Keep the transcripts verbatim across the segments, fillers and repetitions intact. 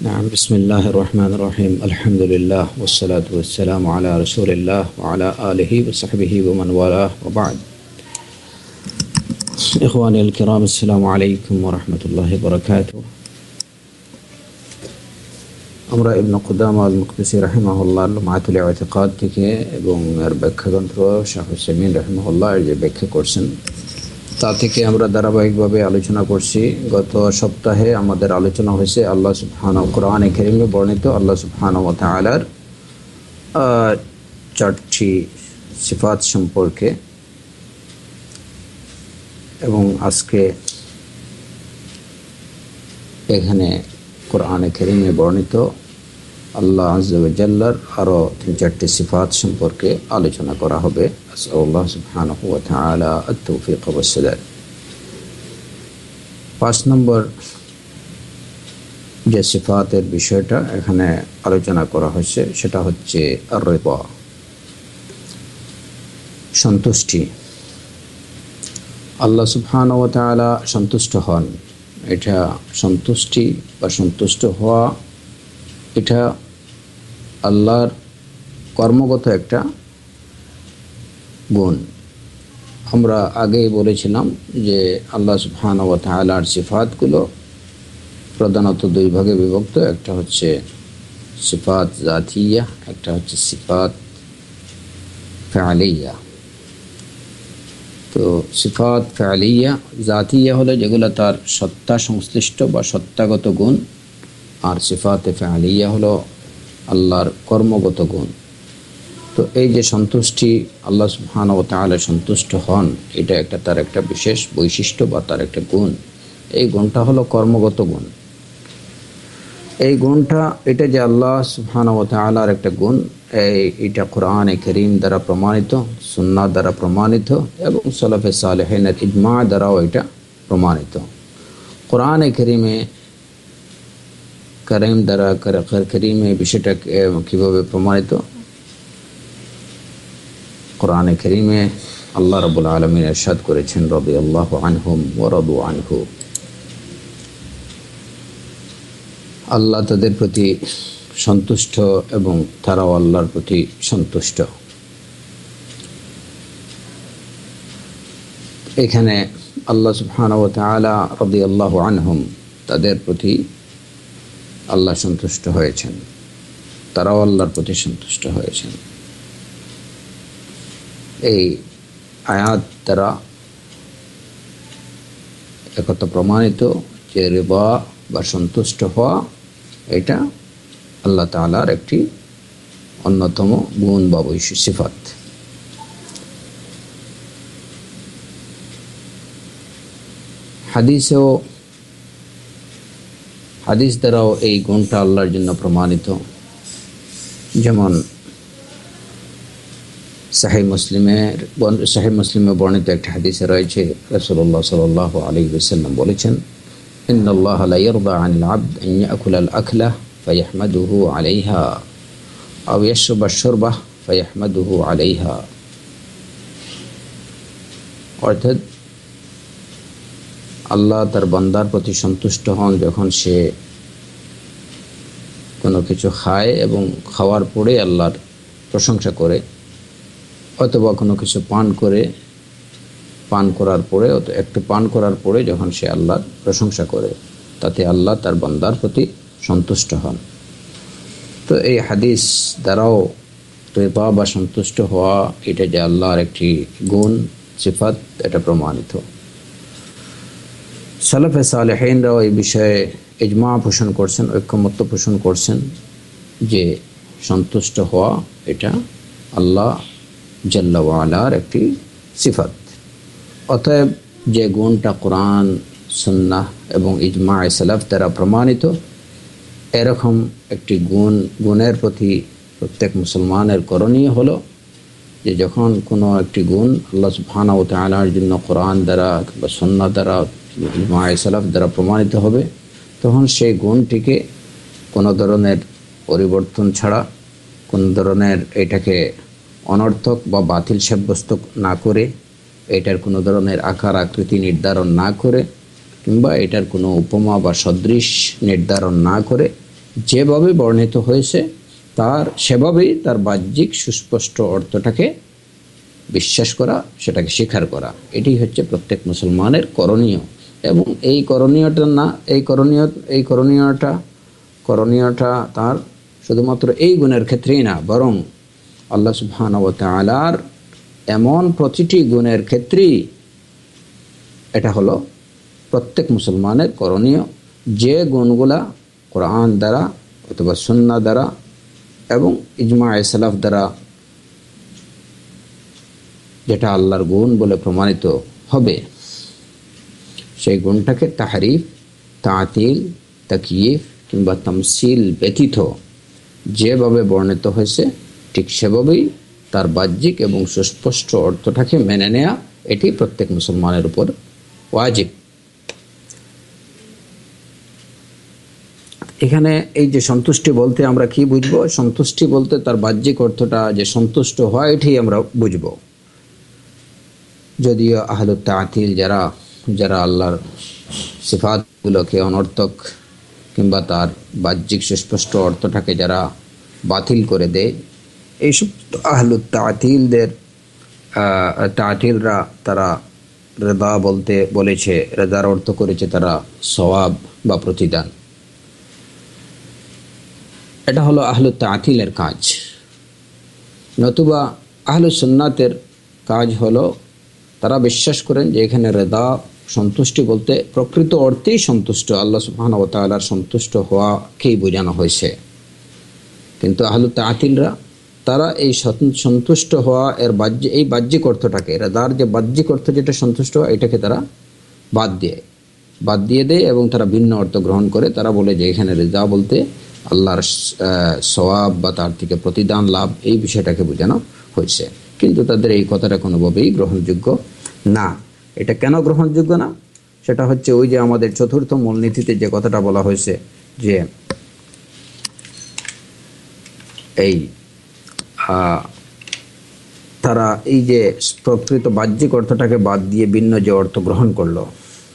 نعم بسم الله الرحمن الرحيم الحمد لله والصلاة والسلام على رسول الله وعلى آله وصحبه ومن والاه وبعد إخواني الكرام السلام عليكم ورحمة الله وبركاته আমরা ইবনে কুদামা আল মুকদিসি রাহিমাহুল্লাহ লুমাতুল ইতিকাদ থেকে এবং এর ব্যাখ্যা গ্রন্থ শাহ হুসাইমিন রাহিমাহুল্লাহ যে ব্যাখ্যা করছেন তা থেকে আমরা ধারাবাহিকভাবে আলোচনা করছি। গত সপ্তাহে আমাদের আলোচনা হয়েছে আল্লাহ সুবহানাহু কোরআনে কারীমে বর্ণিত আল্লাহ সুবহানাহু ওয়া তাআলার চারটি সিফাত সম্পর্কে, এবং আজকে এখানে কোরআনে কারীমে বর্ণিত আল্লাহ আযজা ওয়া জাল্লার আরও তিন চারটি সিফাত সম্পর্কে আলোচনা করা হবে। আসআলুল্লাহ সুবহানাহু ওয়া তাআলা আত-তাওফীক ওয়াস সাদাদ। পাঁচ নম্বর যে সিফাতের বিষয়টা এখানে আলোচনা করা হয়েছে সেটা হচ্ছে আর-রিদা, সন্তুষ্টি। আল্লাহ সুবহানাহু ওয়া তাআলা সন্তুষ্ট হন, এটা সন্তুষ্টি বা সন্তুষ্ট হওয়া এটা আল্লাহর কর্মগত একটা গুণ। আমরা আগেই বলেছিলাম যে আল্লাহ সুবহানাহু ওয়া তাআলার সিফাতগুলো প্রধানত দুই ভাগে বিভক্ত, একটা হচ্ছে সিফাত জাতিয়া, একটা হচ্ছে সিফাত ফা'লিয়া। তো সিফাত ফা'লিয়া জাতিয়া হলে যেগুলো তার সত্তা সংশ্লিষ্ট বা সত্তাগত গুণ, আর সিফাতে ফা'লিয়া হলো আল্লাহর কর্মগত গুণ। তো এই যে সন্তুষ্টি, আল্লাহ সুবহানাহু ওয়া তাআলা সন্তুষ্ট হন, এটা একটা তার একটা বিশেষ বৈশিষ্ট্য বা তার একটা গুণ। এই গুণটা হলো কর্মগত গুণ। এই গুণটা এটা যে আল্লাহ সুবহানাহু ওয়া তাআলার একটা গুণ, এই এটা কোরআনে কারীম দ্বারা প্রমাণিত, সুন্নাহ দ্বারা প্রমাণিত এবং সালাফে সালেহিনের ইজমা দ্বারাও এটা প্রমাণিত। কোরআনে কারীমে কারীম দ্বারা কারীমে বিষয়টা কীভাবে প্রমাণিত? কোরআনে কারীমে আল্লাহ রাব্বুল আলামিন ইরশাদ করেছেন, রাদিয়াল্লাহু আনহুম ওয়া রাদু আনহু। আল্লাহ তাদের প্রতি সন্তুষ্ট এবং তারাও আল্লাহর প্রতি সন্তুষ্ট। এখানে আল্লাহ সুবহানাহু ওয়া তাআলা রাদিয়াল্লাহু আনহুম, তাদের প্রতি আল্লাহ সন্তুষ্ট হয়েছেন, তারাও আল্লাহর প্রতি সন্তুষ্ট হয়েছেন। এই আয়াত দ্বারা একথা প্রমাণিত যে রিদা বা সন্তুষ্ট হওয়া এটা আল্লাহ তাআলার একটি অন্যতম গুণ বা বৈশিষ্ট্য সিফাত। হাদিসেও হাদিস দ্বারাও এই গুণটা আল্লাহর জন্য প্রমাণিত। যেমন সাহিহ মুসলিমের সাহিহ মুসলিমে বর্ণিত একটা হাদিসে রয়েছে, রাসূলুল্লাহ সাল্লাল্লাহু আলাইহি ওয়াসাল্লাম বলেছেন, ইন্নাল্লাহা লা ইয়ারদা আনিল আবদ আন ইয়াকুলা আল আকলা ফায়াহমাদুহু আলাইহা আও ইয়াশরাবা আশ-শুরবা ফায়াহমাদুহু আলাইহা। অর্থাৎ আল্লাহ তার বান্দার প্রতি সন্তুষ্ট হন যখন সে কোনো কিছু খায় এবং খাওয়ার পরে আল্লাহর প্রশংসা করে, অথবা কোনো কিছু পান করে, পান করার পরে একটু পান করার পরে যখন সে আল্লাহর প্রশংসা করে, তাতে আল্লাহ তার বান্দার প্রতি সন্তুষ্ট হন। তো এই হাদিস দ্বারাও রিদা বা সন্তুষ্ট হওয়া এটা যে আল্লাহর একটি গুণ সিফাত, এটা প্রমাণিত। সালাফে সালেহিনরাও এই বিষয়ে ইজমা পোষণ করছেন, ঐক্যমত্য পোষণ করছেন যে সন্তুষ্ট হওয়া এটা আল্লাহ জাল্লা ওয়া আলার একটি সিফাত। অতএব যে গুণটা কোরআন, সুন্নাহ এবং ইজমা সালাফ দ্বারা প্রমাণিত, এরকম একটি গুণ গুণের প্রতি প্রত্যেক মুসলমানের করণীয় হলো যে যখন কোনো একটি গুণ আল্লাহ সুবহানাহু ওয়া তাআলার জন্য কোরআন দ্বারা বা সুন্নাহ দ্বারা ইজমা সালাফ দ্বারা প্রমাণিত হবে, তখন সেই গুণটিকে কোনো ধরনের পরিবর্তন ছাড়া, কোনো ধরনের এটাকে অনর্থক বা বাতিল সাব্যস্ত না করে, এটার কোনো ধরনের আকার আকৃতি নির্ধারণ না করে, কিংবা এটার কোনো উপমা বা সদৃশ নির্ধারণ না করে যেভাবে বর্ণিত হয়েছে তার সেভাবেই তার বাহ্যিক সুস্পষ্ট অর্থটাকে বিশ্বাস করা, সেটাকে স্বীকার করা, এটি হচ্ছে প্রত্যেক মুসলমানের করণীয়। এবং এই করণীয়টা না এই করণীয় এই করণীয়টা করণীয়টা তার শুধুমাত্র এই গুণের ক্ষেত্রেই না, বরং আল্লাহ সুবহানাহু ওয়া তাআলার এমন প্রতিটি গুণের ক্ষেত্রেই এটা হলো প্রত্যেক মুসলমানের করণীয়, যে গুণগুলা কোরআন দ্বারা অথবা সুন্নাহ দ্বারা এবং ইজমায়ে সালাফ দ্বারা যেটা আল্লাহর গুণ বলে প্রমাণিত হবে, সেই গুণটাকে তাহরিফ, তাতিল, তাকয়িফ কিংবা তামসিল ব্যতীত যেভাবে বর্ণিত হয়েছে ঠিক সেভাবেই তার বাহ্যিক এবং সুস্পষ্ট অর্থটাকে মেনে নেয়া, এটি প্রত্যেক মুসলমানের উপর ওয়াজিব। এখানে এই যে সন্তুষ্টি বলতে আমরা কি বুঝবো? সন্তুষ্টি বলতে তার বাহ্যিক অর্থটা যে সন্তুষ্ট হয়, এটি আমরা বুঝবো। যদিও আহলুত তা'তিল যারা যারা আল্লাহর সিফাতগুলোকে অনর্থক কিংবা তার বাহ্যিক সুস্পষ্ট অর্থটাকে যারা বাতিল করে দেয়, এইসব আহলুত তা'তিলদের তা'তিলরা তারা রেদা বলতে বলেছে, রেদার অর্থ করেছে তারা সওয়াব বা প্রতিদান। এটা হলো আহলুত তা'তিলের কাজ। নতুবা আহলুস সুন্নাতের কাজ হলো তারা বিশ্বাস করেন যে এখানে রেদা সন্তুষ্টি বলতে প্রকৃত অর্থেই সন্তুষ্ট, আল্লাহ সুবহানাহু ওয়া তাআলার সন্তুষ্ট হওয়াকেই বোঝানো হয়েছে। কিন্তু আহলুত তা'তিলরা তারা এই সন্তুষ্ট হওয়া এর বাহ্য এই বাহ্যিক অর্থটাকে, রেদার যে বাহ্যিক অর্থ যেটা সন্তুষ্ট হওয়া, এটাকে তারা বাদ দিয়ে বাদ দিয়ে দেয় এবং তারা ভিন্ন অর্থ গ্রহণ করে। তারা বলে যে এখানে রেজা বলতে আল্লাহর সওয়াব বা তার থেকে প্রতিদান লাভ, এই বিষয়টাকে বোঝানো হয়েছে। কিন্তু তাদের এই কথাটা কোনোভাবেই গ্রহণযোগ্য না। এটা কেন গ্রহণযোগ্য না? সেটা হচ্ছে ওই যে আমাদের চতুর্থ মূলনীতিতে যে কথাটা বলা হয়েছে যে এই তারা এই যে প্রকৃত বাহ্যিক অর্থটাকে বাদ দিয়ে ভিন্ন যে অর্থ গ্রহণ করলো,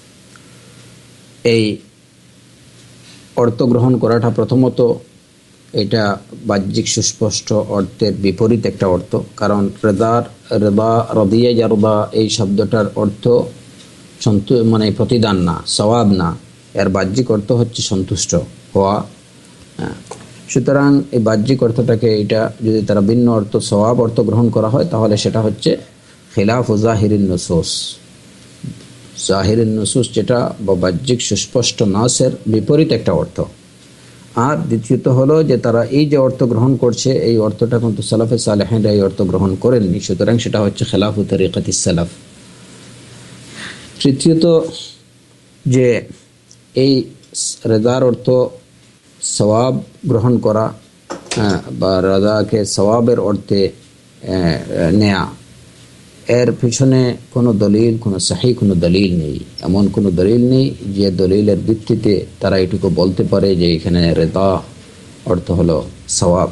এই অর্থ গ্রহণ করাটা প্রথমত এটা বাহ্যিক সুস্পষ্ট অর্থের বিপরীত একটা অর্থ। কারণ রেদার রেদা রদিয়া জারদা এই শব্দটার অর্থ সন্তু মানে প্রতিদান না, সওয়াব না, এর বাহ্যিক অর্থ হচ্ছে সন্তুষ্ট হওয়া। সুতরাং এই বাহ্যিক অর্থটাকে এটা যদি তারা ভিন্ন অর্থ সওয়াব অর্থ গ্রহণ করা হয়, তাহলে সেটা হচ্ছে খিলাফ জাহিরিন নুসুস। জাহিরিন নুসুস যেটা বা বাহ্যিক সুস্পষ্ট নাসের বিপরীত একটা অর্থ। আর দ্বিতীয়ত হলো যে তারা এই যে অর্থ গ্রহণ করছে, এই অর্থটা কিন্তু সালাফে সালেহিনরা এই অর্থ গ্রহণ করেননি, সুতরাং সেটা হচ্ছে খেলাফু তরিকাতিস সালাফ। তৃতীয়ত যে এই রেদার অর্থ সওয়াব গ্রহণ করা বা রাজাকে সওয়াবের অর্থে নেয়া, এর পিছনে কোনো দলিল, কোনো সহি কোনো দলিল নেই। এমন কোনো দলিল নেই যে দলিলের ভিত্তিতে তারা এটুকু বলতে পারে যে এখানে রেদা অর্থ হলো সওয়াব।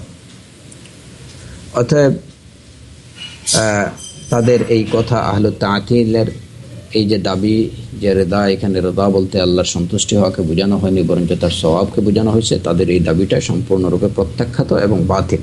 অতএব তাদের এই কথা আহলুত তা'তিলের এই যে দাবি যে রেদা, এখানে রেদা বলতে আল্লাহর সন্তুষ্টি হওয়াকে বোঝানো হয়নি বরঞ্চ তার সওয়াবকে বোঝানো হয়েছে, তাদের এই দাবিটা সম্পূর্ণরূপে প্রত্যাখ্যাত এবং বাতিল।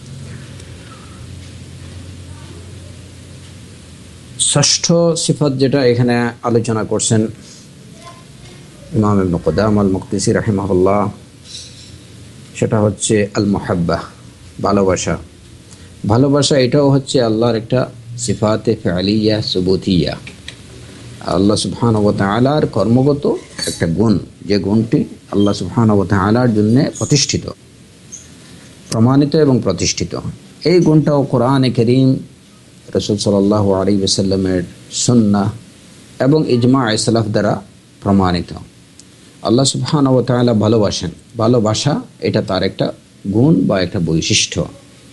ষষ্ঠ সিফাত যেটা এখানে আলোচনা করছেন ইমাম ইবনে কুদামা আল মকদিসি রাহিমাহুল্লাহ, সেটা হচ্ছে আল মুহাব্বাহ, ভালোবাসা। ভালোবাসা এটাও হচ্ছে আল্লাহর একটা সিফাতে ফিআলিয়া সুবুতিয়া, আল্লাহ সুবহানাহু ওয়া তাআলার কর্মগত একটা গুণ, যে গুণটি আল্লাহ সুবহানাহু ওয়া তাআলার জন্য প্রতিষ্ঠিত, প্রমাণিত এবং প্রতিষ্ঠিত। এই গুণটাও কোরআনে কারীম, রাসূল সাল্লাল্লাহু আলাইহি ওয়াসাল্লামের সুন্নাহ এবং ইজমায়ে সালাফ দ্বারা প্রমাণিত। আল্লাহ সুবহানাহু ওয়া তাআলা ভালোবাসেন, ভালোবাসা এটা তার একটা গুণ বা একটা বৈশিষ্ট্য।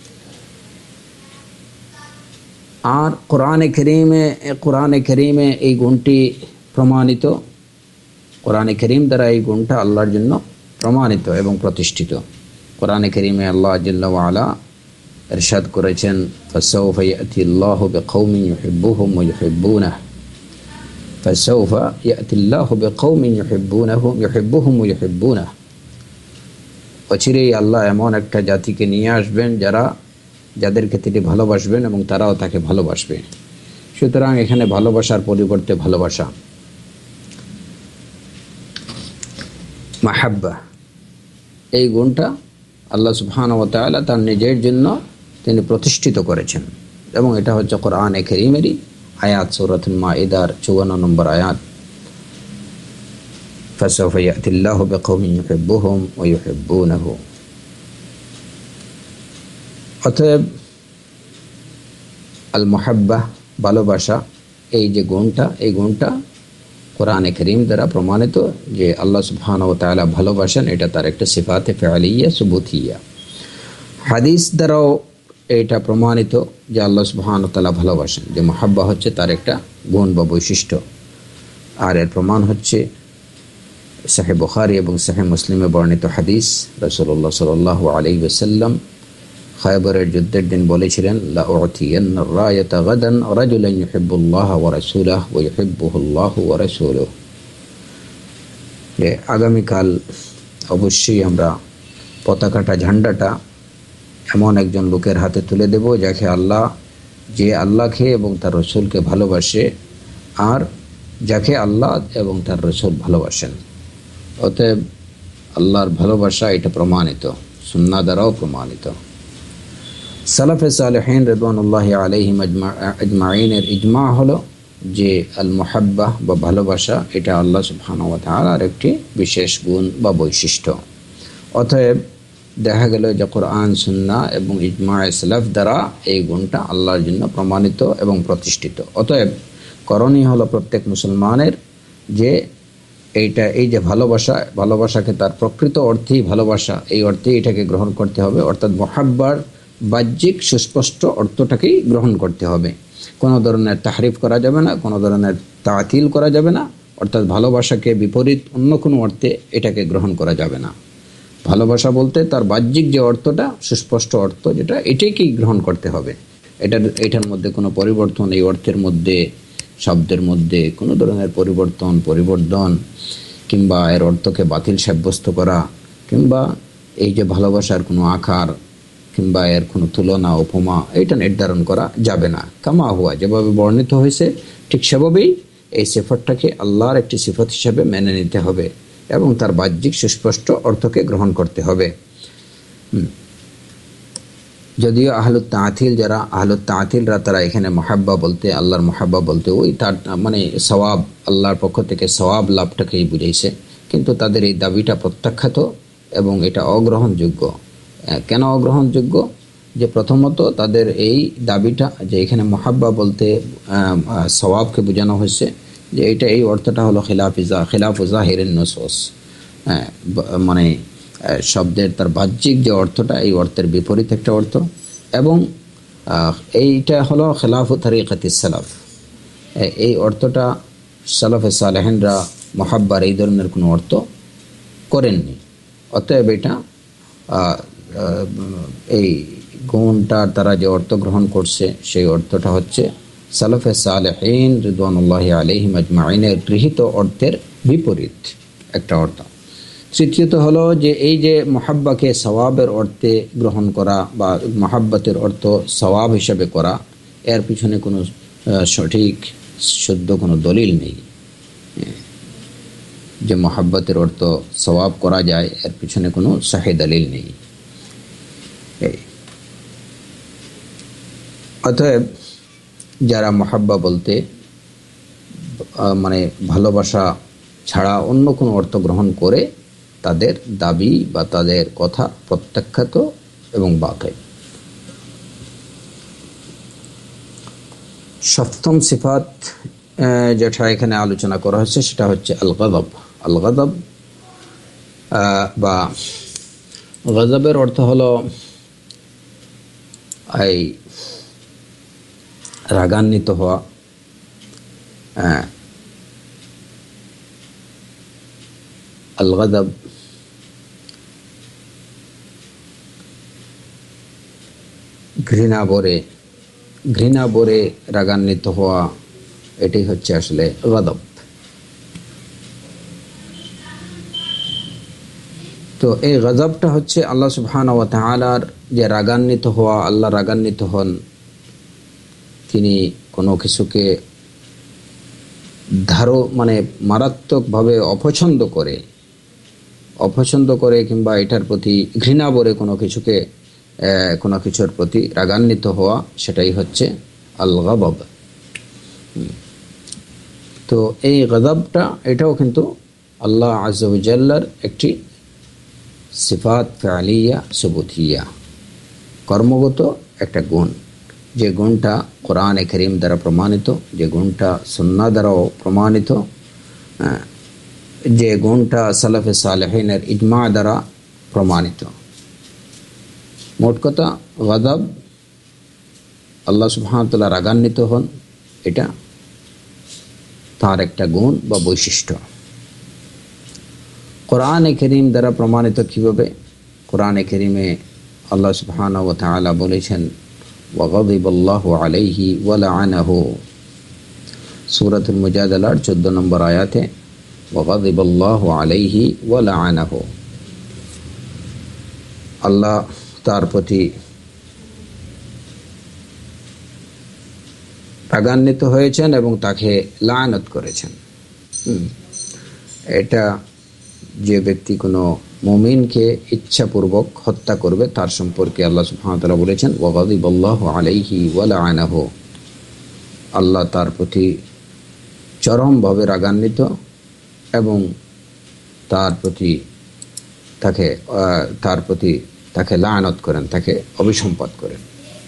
আর কোরআনে কারীমে কোরআনে কারীমে এই গুণটি প্রমাণিত, কোরআনে কারীম দ্বারা এই গুণটা আল্লাহর জন্য প্রমাণিত এবং প্রতিষ্ঠিত। কোরআনে কারীমে আল্লাহ জাল্লা ওয়া আলা ইরশাদ করেছেন, ফাসাউফা ইয়াতিল্লাহু বিকওমিন ইউহিব্বুহুম ওয়া ইউহিব্বুনাহু, ফাসাউফা ইয়াতিল্লাহু বিকওমিন ইউহিব্বুনাহু ইউহিব্বুহুম ওয়া ইউহিব্বুনাহু। অচিরেই আল্লাহ এমন একটা জাতিকে নিয়ে আসবেন যারা যাদেরকে তিনি ভালোবাসবেন এবং তারাও তাকে ভালোবাসবে। সুতরাং এখানে ভালোবাসার পরিবর্তে ভালোবাসা, মাহাব্বা, এই গুণটা আল্লাহ সুবহানাহু ওয়া তাআলা তার নিজের জন্য তিনি প্রতিষ্ঠিত করেছেন এবং এটা হচ্ছে কোরআনে কারীমেরই আয়াত, সূরাতুল মাইদার চুয়ান্ন নম্বর আয়াত, ফাসাউফা ইয়াতিল্লাহু বিকওমিন ইউহিব্বুহুম ওয়া ইউহিব্বুনাহু। অতএব আল মুহাব্বা, ভালোবাসা, এই যে গুণটা, এই গুণটা কোরআনে কারীম দ্বারা প্রমাণিত যে আল্লাহ সুবহানাহু ওয়া তাআলা ভালোবাসেন, এটা তার একটা সিফাতে ফিআলিয়া সুবুতিয়া। হাদিস দ্বারাও এটা প্রমাণিত যে আল্লাহ সুবহানাহু ওয়া তাআলা ভালোবাসেন, যে মুহাব্বা হচ্ছে তার একটা গুণ বা বৈশিষ্ট্য। আর এর প্রমাণ হচ্ছে সহিহ বুখারী এবং সহিহ মুসলিমে বর্ণিত হাদিস। রাসূলুল্লাহ সাল্লাল্লাহু আলাইহি ওয়াসাল্লাম খায়বরের যুদ্ধের দিন বলেছিলেন, লা উ'তিয়ান্না রায়াতা গাদান রাজুলান ইউহিব্বুল্লাহ ওয়া রাসূলাহু ওয়া ইউহিব্বুহুল্লাহু ওয়া রাসূলুহু। যে আগামীকাল অবশ্যই আমরা পতাকাটা, ঝান্ডাটা এমন একজন লোকের হাতে তুলে দেব যাকে আল্লাহ, যে আল্লাহকে এবং তার রসুলকে ভালোবাসে আর যাকে আল্লাহ এবং তার রসুল ভালোবাসেন। অতএব আল্লাহর ভালোবাসা এটা প্রমাণিত, সুন্নাহ দ্বারাও প্রমাণিত। সালাফে সালেহিন রিদওয়ানুল্লাহি আলাইহিম আজমাইনের ইজমা হলো যে আল মুহাব্বা বা ভালোবাসা এটা আল্লাহ সুবহানাহু ওয়া তাআলার একটি বিশেষ গুণ বা বৈশিষ্ট্য। অতএব দেখা গেল যে কোরআন, সুন্নাহ এবং ইজমায়ে সালাফ দ্বারা এই গুণটা আল্লাহর জন্য প্রমাণিত এবং প্রতিষ্ঠিত। অতএব করণীয় হলো প্রত্যেক মুসলমানের যে এইটা, এই যে ভালোবাসা, ভালোবাসাকে তার প্রকৃত অর্থেই ভালোবাসা, এই অর্থে এটাকে গ্রহণ করতে হবে। অর্থাৎ মুহাব্বার বাহ্যিক সুস্পষ্ট অর্থটাকেই গ্রহণ করতে হবে। কোনো ধরনের তাহরিফ করা যাবে না, কোনো ধরনের তাতিল করা যাবে না। অর্থাৎ ভালোবাসাকে বিপরীত অন্য কোনো অর্থে এটাকে গ্রহণ করা যাবে না। ভালোবাসা বলতে তার বাহ্যিক যে অর্থটা, সুস্পষ্ট অর্থ যেটা, এটাকেই গ্রহণ করতে হবে। এটার এটার মধ্যে কোনো পরিবর্তন, এই অর্থের মধ্যে, শব্দের মধ্যে কোনো ধরনের পরিবর্তন, পরিবর্ধন কিংবা এর অর্থকে বাতিল সাব্যস্ত করা কিংবা এই যে ভালোবাসার কোনো আকার কিংবা এর কোনো তুলনা, উপমা, এটা নির্ধারণ করা যাবে না। কামা হুয়া, যেভাবে বর্ণিত হয়েছে ঠিক সেভাবেই এই সিফাতটাকে আল্লাহর একটি সিফাত হিসেবে মেনে নিতে হবে এবং তার বাহ্যিক সুস্পষ্ট অর্থকে গ্রহণ করতে হবে। যদিও আহলুত তাআতিল, যারা আহলুত তাআতিলরা, তারা এখানে মুহাব্বা বলতে, আল্লাহর মুহাব্বা বলতে ওই তার মানে সওয়াব, আল্লাহর পক্ষ থেকে সওয়াব লাভটাকেই বুঝাইছে, কিন্তু তাদের এই দাবিটা প্রত্যাখ্যাত এবং এটা অগ্রহণযোগ্য। কেন অগ্রহণযোগ্য? যে প্রথমত তাদের এই দাবিটা যে এখানে মুহাব্বা বলতে সওয়াবকে বোঝানো হয়েছে, যে এটা, এই অর্থটা হলো খিলাফিজা খিলাফু জাহিরিন নুসুস, মানে শব্দের তার বাহ্যিক যে অর্থটা, এই অর্থের বিপরীত একটা অর্থ, এবং এইটা হলো খিলাফু তরিকাতিস সালাফ। এই অর্থটা সালাফে সালেহিনরা মুহাব্বার এই ধরনের কোনো অর্থ করেননি। অতএব এটা এই গুণটা তারা যে অর্থ গ্রহণ করছে, সেই অর্থটা হচ্ছে সালাফে সালেহিন রিদওয়ানুল্লাহি আলাইহিম আজমাইনের গৃহীত অর্থের বিপরীত একটা অর্থ। তৃতীয়ত হলো যে এই যে মুহাব্বাকে সওয়াবের অর্থে গ্রহণ করা বা মুহাব্বতের অর্থ সওয়াব হিসেবে করা, এর পিছনে কোনো সঠিক শুদ্ধ কোনো দলিল নেই। যে মুহাব্বতের অর্থ সওয়াব করা যায়, এর পিছনে কোনো সহিহ দলিল নেই। অতএব যারা মুহাব্বা বলতে মানে ভালোবাসা ছাড়া অন্য কোনো অর্থ গ্রহণ করে, তাদের দাবি বা তাদের কথা প্রত্যাখ্যাত এবং বাতিল। সপ্তম সিফাত যেটা এখানে আলোচনা করা হচ্ছে সেটা হচ্ছে আল গাযব। আল গাযব বা গাযবের অর্থ হলো এই রাগান্বিত হওয়া, আল গাযব ঘৃণা ভরে ঘৃণা ভরে রাগান্বিত হওয়া, এটাই হচ্ছে আসলে গাযব। তো এই গজবটা হচ্ছে আল্লাহ সুবহানাহু ওয়া তাআলার যে রাগান্বিত হওয়া। আল্লাহ রাগান্বিত হন, তিনি কোনো কিছুকে ধারো মানে মারাত্মকভাবে অপছন্দ করে অপছন্দ করে কিংবা এটার প্রতি ঘৃণা ভরে কোনো কিছুকে কোনো কিছুর প্রতি রাগান্বিত হওয়া, সেটাই হচ্ছে আল গজব। তো এই গজবটা এটাও কিন্তু আল্লাহ আযজা ওয়া জাল্লার একটি সিফাত ফিআলিয়া সুবুতিয়া, কর্মগত একটা গুণ, যে গুণটা কোরআনে কারীম দ্বারা প্রমাণিত, যে গুণটা সুন্নাহ দ্বারাও প্রমাণিত, যে গুণটা সালাফে সালেহিনের ইজমা দ্বারা প্রমাণিত। মোট কথা, গজব, আল্লাহ সুবহানাহু ওয়া তাআলা রাগান্বিত হন, এটা তার একটা গুণ বা বৈশিষ্ট্য। কোরআনে কারীম দ্বারা প্রমাণিত কিভাবে? কোরআনে কারীমে আল্লাহ সুবহানাহু ওয়া তাআলা বলেছেন, ওয়াগাদিবাল্লাহু আলাইহি ওয়া লাআনাহু, সূরাতুল মুজাদালার চোদ্দ নম্বর আয়াতে ওয়াগাদিবাল্লাহু আলাইহি ওয়া লাআনাহু, আল্লাহ তার প্রতি রাগান্বিত হয়েছেন এবং তাকে লানত করেছেন। এটা যে ব্যক্তি কোনো মুমিনকে ইচ্ছাপূর্বক হত্যা করবে তার সম্পর্কে আল্লাহ সুবহানাহু ওয়া তাআলা বলেছেন, ওয়াগাদিবাল্লাহু আলাইহি ওয়া লাআনাহু, আল্লাহ তার প্রতি চরমভাবে রাগান্বিত এবং তার প্রতি তাকে তার প্রতি তাকে লানত করেন, তাকে অভিসম্পাত করেন।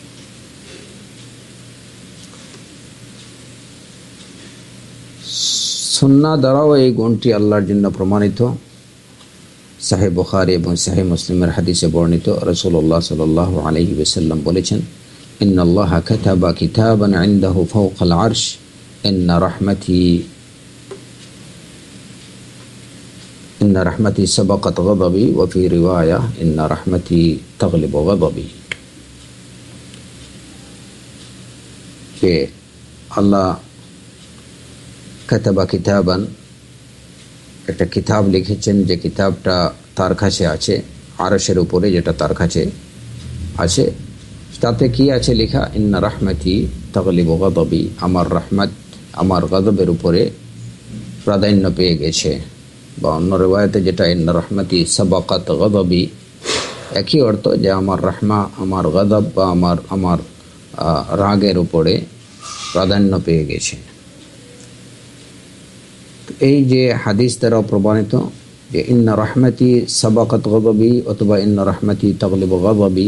সুন্নাহ দ্বারাও এই গুণটি আল্লাহর জন্য প্রমাণিত। সাহিহ বুখারী এবং সাহিহ মুসলিমের হাদিসে বর্ণিত, রাসূলুল্লাহ সাল্লাল্লাহু আলাইহি ওয়াসাল্লাম বলেছেন, ইন্নাল্লাহা কাতাবা কিতাবান ইনদাহু ফাওকাল আরশ ইন্না রাহমাতি ইন্না রাহমাতি সাবাকাত গাদাবি ওয়া ফি রিওয়ায়া ইন্না রাহমাতি তাগলিবু গাদাবি। যে আল্লাহ কাতাবা কিতাবান, একটা কিতাব লিখেছেন, যে কিতাবটা তার কাছে আছে আরশের উপরে, যেটা তার কাছে আছে, তাতে কি আছে লেখা? ইন্না রাহমাতি তাগলিবু গাদাবি, আমার রহমত আমার গজবের উপরে প্রাধান্য পেয়ে গেছে। বা অন্য রিওয়ায়াতে যেটা ইন্না রাহমাতি সাবাকাত গাদাবি, একই অর্থ, যে আমার রহমা আমার গজব বা আমার আমার রাগের উপরে প্রাধান্য পেয়ে গেছে। এই যে হাদিস দ্বারা প্রমাণিত যে ইন্না রাহমাতি সাবাকাত গাদাবি অথবা ইন্না রাহমাতি তাগলিবু গাদাবি,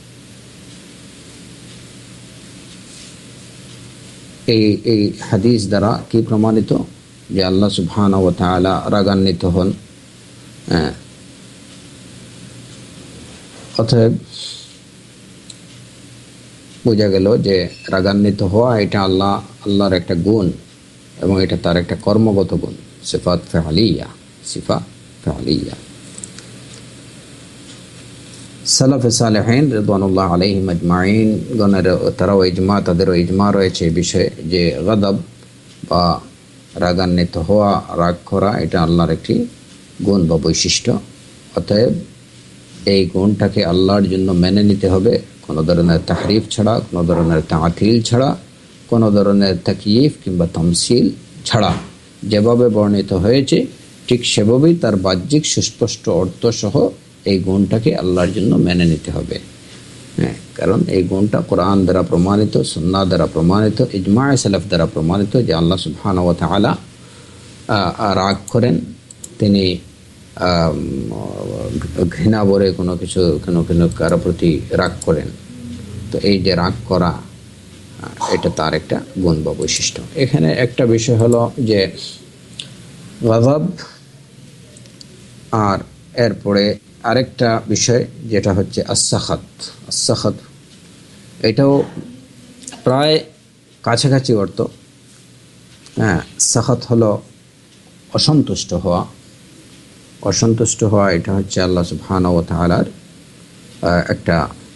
এই এই হাদিস দ্বারা কি প্রমাণিত? যে আল্লাহ সুবহানাহু ওয়া তাআলা রাগান্বিত হন। অতএব বোঝা গেল যে রাগান্বিত হওয়া এটা আল্লাহ আল্লাহর একটা গুণ এবং এটা তার একটা কর্মগত গুণ, সিফাত ফিআলিয়া, সিফা ফিআলিয়া। সালাফে সালেহিন রিদওয়ানুল্লাহ আলাইহিম আজমাইন গণের তারাও ইজমা, তাদেরও ইজমা রয়েছে এই বিষয়ে যে গজব বা রাগান্বিত হওয়া, রাগ করা, এটা আল্লাহর একটি গুণ বা বৈশিষ্ট্য। অতএব এই গুণটাকে আল্লাহর জন্য মেনে নিতে হবে, কোনো ধরনের তাহরিফ ছাড়া, কোনো ধরনের তাতিল ছাড়া, কোনো ধরনের তাকয়িফ কিংবা তামসিল ছাড়া। যেভাবে বর্ণিত হয়েছে ঠিক সেভাবেই তার বাহ্যিক সুস্পষ্ট অর্থ সহ এই গুণটাকে আল্লাহর জন্য মেনে নিতে হবে। হ্যাঁ, কারণ এই গুণটা কোরআন দ্বারা প্রমাণিত, সুন্নাহ দ্বারা প্রমাণিত, ইজমায়ে সালাফ দ্বারা প্রমাণিত যে আল্লাহ সুবহানাহু ওয়া তাআলা রাগ করেন, তিনি ঘৃণা ভরে কোনো কিছু কোনো কোনো কারো প্রতি রাগ করেন। তো এই যে রাগ করা, এটা তার একটা গুণ বা বৈশিষ্ট্য। এখানে একটা বিষয় হলো যে গজব, আর এরপরে আরেকটা বিষয় যেটা হচ্ছে আস-সাখাত। আস-সাখাত এটাও প্রায় কাছাকাছি অর্থ। হ্যাঁ, সাখাত হলো অসন্তুষ্ট হওয়া। অসন্তুষ্ট হওয়া এটা হচ্ছে আল্লাহ সুবহানাহু ওয়া তাআলার একটা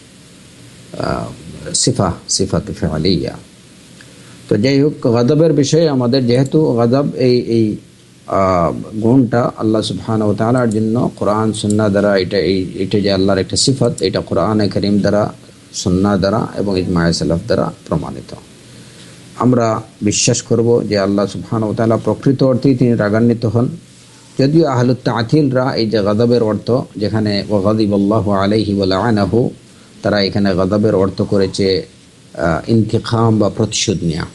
সিফা, সিফাত ফিআলিয়া। তো যাই হোক, গজবের বিষয়ে আমাদের যেহেতু গজব এই এই গুণটা আল্লাহ সুবহানাহু ওয়া তাআলার জন্য কোরআন সুন্নাহ দ্বারা এটা এই এটা যে আল্লাহর একটা সিফাত, এটা কোরআনে কারীম দ্বারা, সুন্নাহ দ্বারা এবং ইজমায়ে সালাফ দ্বারা প্রমাণিত। আমরা বিশ্বাস করব যে আল্লাহ সুবহানাহু ওয়া তাআলা প্রকৃত অর্থেই তিনি রাগান্বিত হন। যদিও আহলুত তা'তিলরা এই যে গযবের অর্থ, যেখানে ওয়াগাদিবাল্লাহু আলাইহি ওয়া লা'নাহু, তারা এখানে গযবের অর্থ করেছে ইন্তিকাম বা প্রতিশোধ নেওয়া।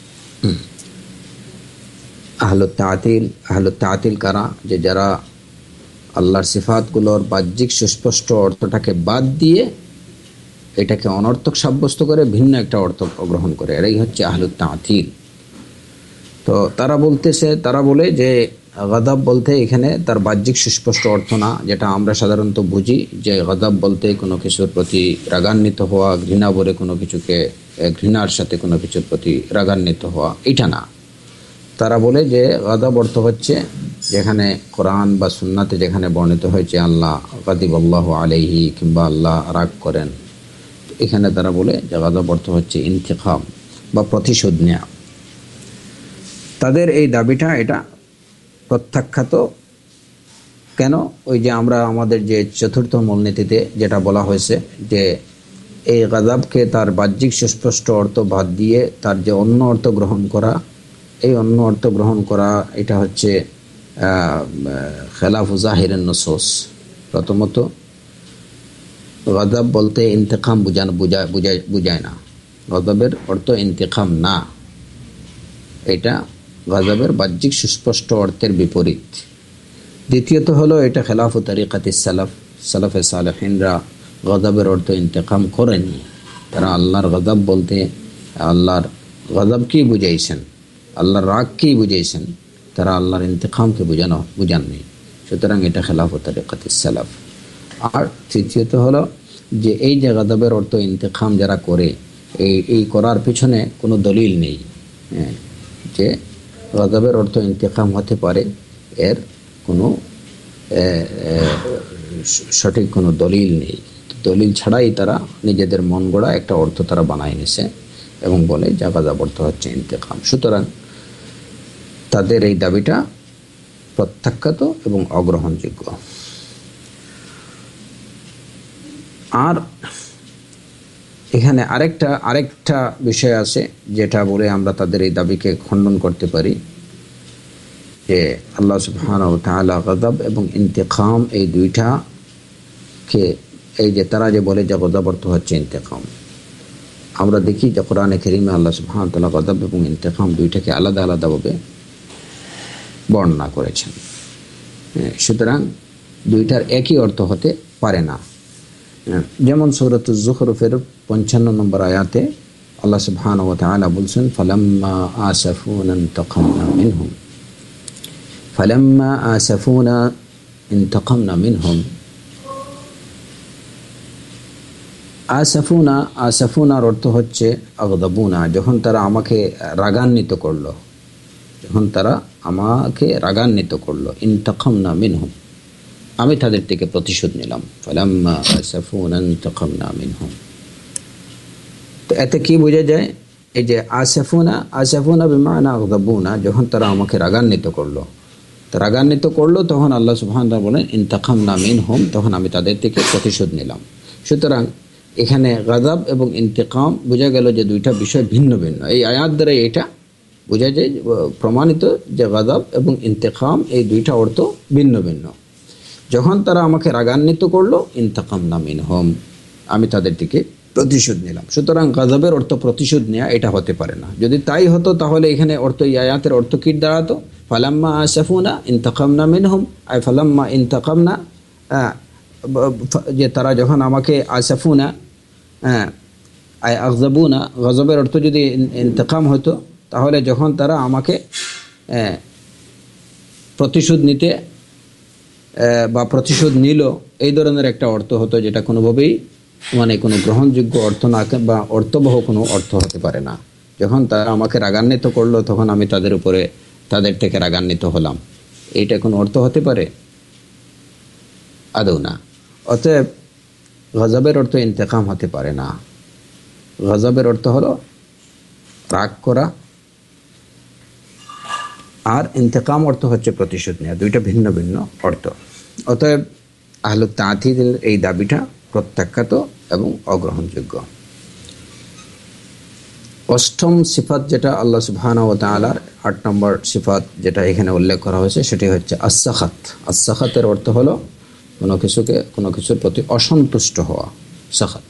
আহলুত তা'তিল আহলুত তা'তিল কারা? যে যারা আল্লাহর সিফাতগুলোর বাহ্যিক সুস্পষ্ট অর্থটাকে বাদ দিয়ে এটাকে অনর্থক সাব্যস্ত করে ভিন্ন একটা অর্থ গ্রহণ করে, এরাই হচ্ছে আহলুত তা'তিল। তো তারা বলতেছে, তারা বলে যে গযব বলতে এখানে তার বাহ্যিক সুস্পষ্ট অর্থ না, যেটা আমরা সাধারণত বুঝি যে গযব বলতে কোনো কিছুর প্রতি রাগান্বিত হওয়া, ঘৃণা ভরে কোনো কিছুকে, ঘৃণার সাথে কোনো কিছুর প্রতি রাগান্বিত হওয়া, এটা না। তারা বলে যে গযব অর্থ হচ্ছে যেখানে কোরআন বা সুন্নাতে যেখানে বর্ণিত হয়েছে আল্লাহ গাদিবাল্লাহু আলাইহি কিংবা আল্লাহ রাগ করেন, এখানে তারা বলে যে গযব অর্থ হচ্ছে ইন্তিকাম বা প্রতিশোধ নেওয়া। তাদের এই দাবিটা এটা প্রত্যাখ্যাত কেন? ওই যে আমরা আমাদের যে চতুর্থ মূলনীতিতে যেটা বলা হয়েছে যে এই গযবকে তার বাহ্যিক সুস্পষ্ট অর্থ বাদ দিয়ে তার যে অন্য অর্থ গ্রহণ করা, এই অন্য অর্থ গ্রহণ করা এটা হচ্ছে খেলাফু জাহিরেন নুসুস। প্রথমত গযব বলতে ইন্তেকাম বুঝানো বুঝায় বুঝায় বুঝায় না, গযবের অর্থ ইন্তেকাম না, এটা গযবের বাহ্যিক সুস্পষ্ট অর্থের বিপরীত। দ্বিতীয়ত হলো এটা খেলাফু তরিকাতিস সালাফ, সালাফে সালেহিনরা গযবের অর্থ ইন্তেকাম করেনি। তারা আল্লাহর গযব বলতে আল্লাহর গযব কি বুঝাইছেন, আল্লাহর রাগ কি বুঝাইছেন, তারা আল্লাহর ইন্তেকামকে বুঝানো বুঝাননি। সুতরাং এটা খেলাফু তরিকাতিস সালাফ। আর তৃতীয়ত হলো যে এই যে গযবের অর্থ ইন্তেকাম যারা করে, এই এই করার পিছনে কোনো দলিল নেই যে গযবের অর্থ ইন্তেকাম হতে পারে, এর কোনো সঠিক কোনো দলিল নেই। দলিল ছাড়াই তারা নিজেদের মন গড়া একটা অর্থ তারা বানায় নিছে এবং বলে যে গযব অর্থ হচ্ছে ইন্তেকাম। সুতরাং তাদের এই দাবিটা প্রত্যাখ্যাত এবং অগ্রহণযোগ্য। আর এখানে আরেকটা আরেকটা বিষয় আছে যেটা বলে আমরা তাদের এই দাবিকে খণ্ডন করতে পারি, যে আল্লাহ সুবহানাহু ওয়া তাআলা গযব এবং ইন্তেকাম এই দুইটাকে, এই যে তারা যে বলে যে গযব অর্থ হচ্ছে ইন্তেকাম, আমরা দেখি যে কোরআনে কারীমে আল্লাহ সুবহানাহু ওয়া তাআলা গযব এবং ইন্তেকাম দুইটাকে আলাদা আলাদাভাবে বর্ণনা করেছেন। সুতরাং দুইটার একই অর্থ হতে পারে না। যেমন সূরাতুজ যুখরুফের পঞ্চান্ন নম্বর আয়াতে আল্লাহ সুবহানাহু ওয়া তাআলা বলছেন ফালাম্মা আসাফুনা ইনতাকামনা মিনহুম, ফালাম্মা আসাফুনা ইনতাকামনা মিনহুম। আসাফুনা, আসাফুনার অর্থ হচ্ছে আগদাবুনা, যখন তারা আমাকে রাগান্বিত করলো, যখন তারা আমাকে রাগান্বিত করলো, ইনতাকামনা মিনহুম, আমি তাদের থেকে প্রতিশোধ নিলাম। ফালাম্মা আসাফুনা ইনতাকামনা মিনহুম। তো এতে কি বোঝা যায়? এই যে আসাফুনা, আসাফুনা বিমানা আগদাবুনা, যখন তারা আমাকে রাগান্বিত করলো, তো রাগান্বিত করলো তখন আল্লাহ সুবহানাহু ওয়া তাআলা বলেন ইনতাকামনা মিনহুম, তখন আমি তাদের থেকে প্রতিশোধ নিলাম। সুতরাং এখানে গযব এবং ইন্তেকাম বোঝা গেল যে দুইটা বিষয় ভিন্ন ভিন্ন। এই আয়াত দ্বারা এটা বোঝা যায়, প্রমাণিত যে গযব এবং ইন্তেকাম এই দুইটা অর্থ ভিন্ন ভিন্ন। যখন তারা আমাকে রাগান্বিত করলো, ইনতাকামনা মিনহুম, আমি তাদের থেকে প্রতিশোধ নিলাম। সুতরাং গযবের অর্থ প্রতিশোধ নেওয়া এটা হতে পারে না। যদি তাই হতো তাহলে এখানে অর্থ, এই আয়াতের অর্থ কি দাঁড়াতো? ফালাম্মা আসাফুনা ইনতাকামনা মিনহুম, আই ফালাম্মা ইনতাকামনা, যে তারা যখন আমাকে আসাফুনা আই আগযাবুনা, গযবের অর্থ যদি ইন্তেকাম হতো তাহলে যখন তারা আমাকে প্রতিশোধ নিতে বা প্রতিশোধ নিল, এই ধরনের একটা অর্থ হতো, যেটা কোনোভাবেই মানে কোনো গ্রহণযোগ্য অর্থ না বা অর্থবহ কোনো অর্থ হতে পারে না। যখন তারা আমাকে রাগান্বিত করলো তখন আমি তাদের উপরে, তাদের থেকে রাগান্বিত হলাম, এইটা কোনো অর্থ হতে পারে? আদৌ না। অতএব গযবের অর্থ ইন্তেকাম হতে পারে না। গযবের অর্থ হলো রাগ করা, আর ইন্তেকাম অর্থ হচ্ছে প্রতিশোধ নেওয়া, দুইটা ভিন্ন ভিন্ন অর্থ। অতএব আহলুত তা'তিলের এই দাবিটা প্রত্যাখ্যাত এবং অগ্রহণযোগ্য। অষ্টম সিফাত যেটা আল্লাহ সুবহানাহু ওয়া তাআলার আট নম্বর সিফাত যেটা এখানে উল্লেখ করা হয়েছে সেটি হচ্ছে আস-সাখাত। আস-সাখাতের অর্থ হলো কোনো কিছুকে কোনো কিছুর প্রতি অসন্তুষ্ট হওয়া, সাখাত।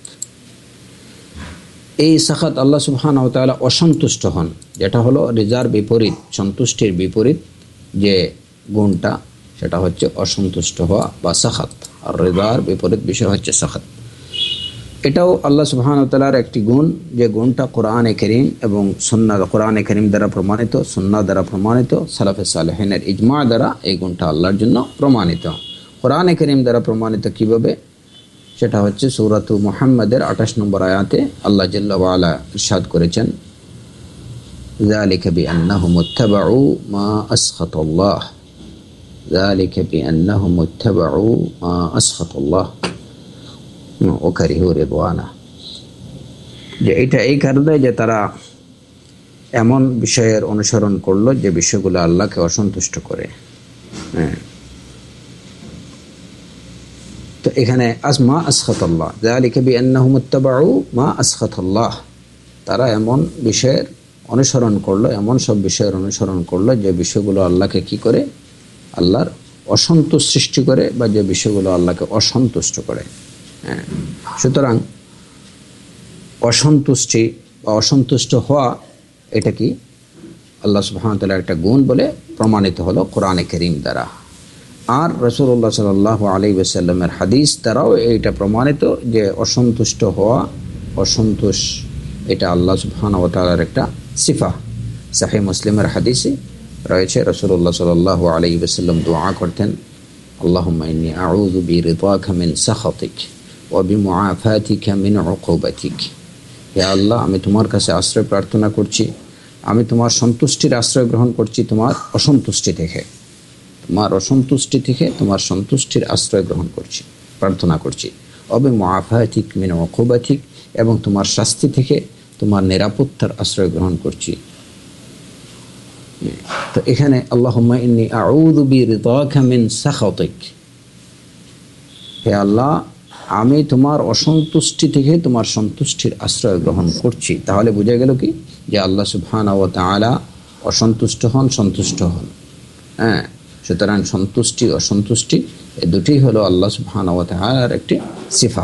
এই সাখাত আল্লাহ সুবহানাহু ওয়া তাআলা অসন্তুষ্ট হন, যেটা হলো রিজার বিপরীত, সন্তুষ্টির বিপরীত যে গুণটা সেটা হচ্ছে অসন্তুষ্ট হওয়া বা সাখাত। আর রিজার বিপরীত বিষয় হচ্ছে সাখাত। এটাও আল্লাহ সুবহানাহু ওয়া তাআলার একটি গুণ, যে গুণটা কোরআনে কারীম এবং সুন্নাহ, কোরআনে কারীম দ্বারা প্রমাণিত, সুন্নাহ দ্বারা প্রমাণিত, সালাফে সালেহিনের ইজমা দ্বারা এই গুণটা আল্লাহর জন্য প্রমাণিত। কোরআনে কারীম দ্বারা প্রমাণিত কিভাবে? সেটা হচ্ছে সূরাতু মুহাম্মাদের আঠাশ নম্বর আয়াতে আল্লাহ জাল্লা ওয়া আলা ইরশাদ করেছেন, যালিকা বিআন্নাহুম ইত্তাবাউ মা আসখাতাল্লাহ, যালিকা বিআন্নাহুম ইত্তাবাউ মা আসখাতাল্লাহ ওয়া কারিহু রিদওয়ানা। যে এটা এই কারণে যে তারা এমন বিষয়ের অনুসরণ করলো যে বিষয়গুলো আল্লাহকে অসন্তুষ্ট করে। হ্যাঁ, তো এখানে আসমা আসখাতাল্লাহ, যালিকা বিআন্নাহুম ইত্তাবাউ মা আসখাতাল্লাহ, তারা এমন বিষয়ের অনুসরণ করলো, এমন সব বিষয়ের অনুসরণ করলো যে বিষয়গুলো আল্লাহকে কি করে, আল্লাহর অসন্তোষ সৃষ্টি করে, বা যে বিষয়গুলো আল্লাহকে অসন্তুষ্ট করে। হ্যাঁ, সুতরাং অসন্তুষ্টি বা অসন্তুষ্ট হওয়া এটা কি আল্লাহ সুবহানাহু ওয়া তাআলার একটা গুণ বলে প্রমাণিত হলো কোরআনে কারীম দ্বারা। আর রাসূলুল্লাহ সাল্লাল্লাহু আলাইহি ওয়াসাল্লামের হাদিস দ্বারাও এইটা প্রমাণিত যে অসন্তুষ্ট হওয়া, অসন্তোষ এটা আল্লাহ সুবহানাহু ওয়া তাআলার একটা সিফা। সহিহ মুসলিমের হাদিসে রয়েছে রাসূলুল্লাহ সাল্লাল্লাহু আলাইহি ওয়াসাল্লাম দোয়া করতেন, আল্লাহুম্মা ইন্নী আউযু বিরিদাকা মিন সাখাতিক ওয়া বিমুআফাতিকা মিন উকুবাতিক। হে আল্লাহ, আমি তোমার কাছে আশ্রয় প্রার্থনা করছি, আমি তোমার সন্তুষ্টির আশ্রয় গ্রহণ করছি তোমার অসন্তুষ্টি থেকে, তোমার অসন্তুষ্টি থেকে তোমার সন্তুষ্টির আশ্রয় গ্রহণ করছি, প্রার্থনা করছি। অবে মুআফাতিক মিন উকুবাতিক, এবং তোমার শাস্তি থেকে তোমার নিরাপত্তার আশ্রয় গ্রহণ করছি। তো এখানে আল্লাহুম্মা ইন্নী আউযু বিরিদাকা মিন সাখাতিক, হে আল্লাহ, আমি তোমার অসন্তুষ্টি থেকে তোমার সন্তুষ্টির আশ্রয় গ্রহণ করছি। তাহলে বোঝা গেল কি যে আল্লাহ সুবহানাহু ওয়া তাআলা অসন্তুষ্ট হন, সন্তুষ্ট হন। হ্যাঁ, সুতরাং সন্তুষ্টি অসন্তুষ্টি এই দুটি হলো আল্লাহ সুবহানাহু ওয়া তাআলার একটি সিফা।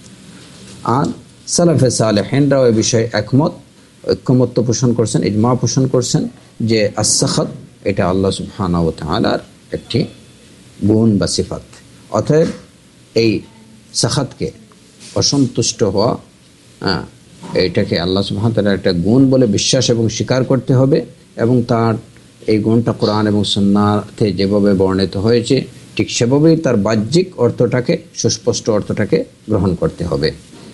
আর সালাফে সালেহিনরাও এই বিষয়ে একমত, ঐক্যমত্য পোষণ করছেন, ইজমা পোষণ করছেন যে আস-সাখাত এটা আল্লাহ সুবহানাহু ওয়া তাআলার একটি গুণ বা সিফাত। অতএব এই সাখাতকে, অসন্তুষ্ট হওয়া, হ্যাঁ, এইটাকে আল্লাহ সুবহানাহু ওয়া তাআলার একটা গুণ বলে বিশ্বাস এবং স্বীকার করতে হবে, এবং তার এই গুণটা কোরআন এবং সুন্নাহতে যেভাবে বর্ণিত হয়েছে ঠিক সেভাবেই তার বাহ্যিক অর্থটাকে, সুস্পষ্ট অর্থটাকে গ্রহণ করতে হবে।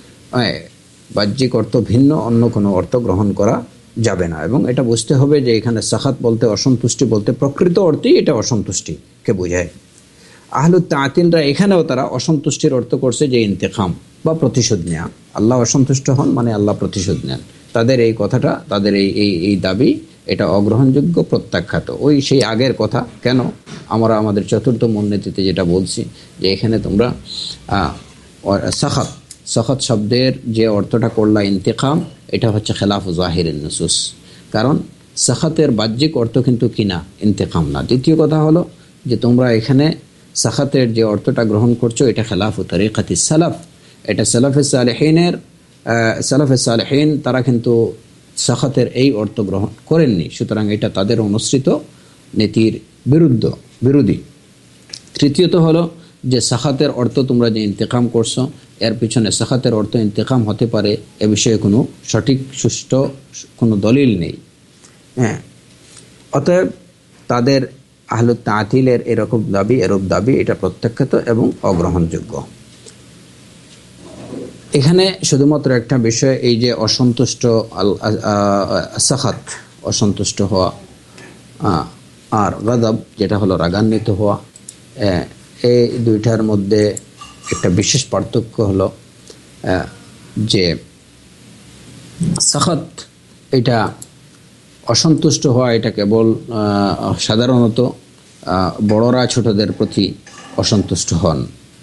বাহ্যিক অর্থ ভিন্ন অন্য কোনো অর্থ গ্রহণ করা যাবে না। এবং এটা বুঝতে হবে যে এখানে সাখাত বলতে, অসন্তুষ্টি বলতে প্রকৃত অর্থেই এটা অসন্তুষ্টিকে বোঝায়। আহলুত তা'তিলরা এখানেও তারা অসন্তুষ্টির অর্থ করছে যে ইন্তেকাম বা প্রতিশোধ নেওয়া। আল্লাহ অসন্তুষ্ট হন মানে আল্লাহ প্রতিশোধ নেন। তাদের এই কথাটা, তাদের এই এই এই দাবি এটা অগ্রহণযোগ্য, প্রত্যাখ্যাত। ওই সেই আগের কথা, কেন আমরা আমাদের চতুর্থ মূলনীতিতে যেটা বলছি যে এখানে তোমরা সাখাত, সাখাত শব্দের যে অর্থটা করলা ইন্তেকাম, এটা হচ্ছে খেলাফু জাহিরিন নুসুস। কারণ সাখাতের বাহ্যিক অর্থ কিন্তু কিনা, ইন্তেকাম না। দ্বিতীয় কথা হলো যে তোমরা এখানে সাখাতের যে অর্থটা গ্রহণ করছো এটা খেলাফু তরিকাতি সালাফ, এটা সালাফে সালেহিনের, সালাফে সালেহিন তারা কিন্তু সাখাতের এই অর্থ গ্রহণ করেননি। সুতরাং এটা তাদের অনুসৃত নীতির বিরুদ্ধ বিরোধী। তৃতীয়ত হলো যে সাখাতের অর্থ তোমরা যে ইন্তেকাম করছো, এর পিছনে সাখাতের অর্থ ইন্তেকাম হতে পারে এ বিষয়ে কোনো সঠিক সুষ্ঠু কোনো দলিল নেই। হ্যাঁ, অতএব তাদের আহলুত তা'তিলের এরকম দাবি, এরূপ দাবি এটা প্রত্যাখ্যাত এবং অগ্রহণযোগ্য। এখানে শুধুমাত্র একটা বিষয়, এই যে অসন্তুষ্ট সাখাত, অসন্তুষ্ট হওয়া, আর গাদাব যেটা হলো রাগান্বিত হওয়া, এই দুইটার মধ্যে একটা বিশেষ পার্থক্য হলো যে সাখাত এটা অসন্তুষ্ট হওয়া এটা কেবল সাধারণত বড়রা ছোটদের প্রতি অসন্তুষ্ট হন।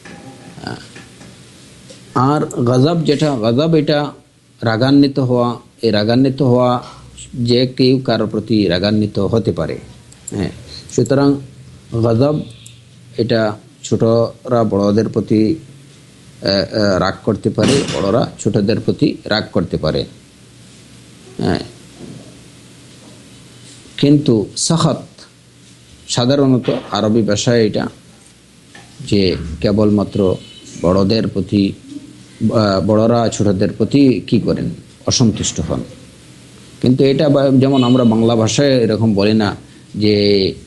আর গজব যেটা, গজব এটা রাগান্বিত হওয়া। এই রাগান্বিত হওয়া যে কেউ কারোর প্রতি রাগান্বিত হতে পারে। হ্যাঁ, সুতরাং গজব এটা ছোটরা বড়দের প্রতি রাগ করতে পারে, বড়রা ছোটদের প্রতি রাগ করতে পারে। হ্যাঁ, কিন্তু সাখাত সাধারণত আরবি ভাষায় এটা যে কেবলমাত্র বড়দের প্রতি, বড়রা ছোটদের প্রতি কি করেন, অসন্তুষ্ট হন। কিন্তু এটা যেমন আমরা বাংলা ভাষায় এরকম বলি না যে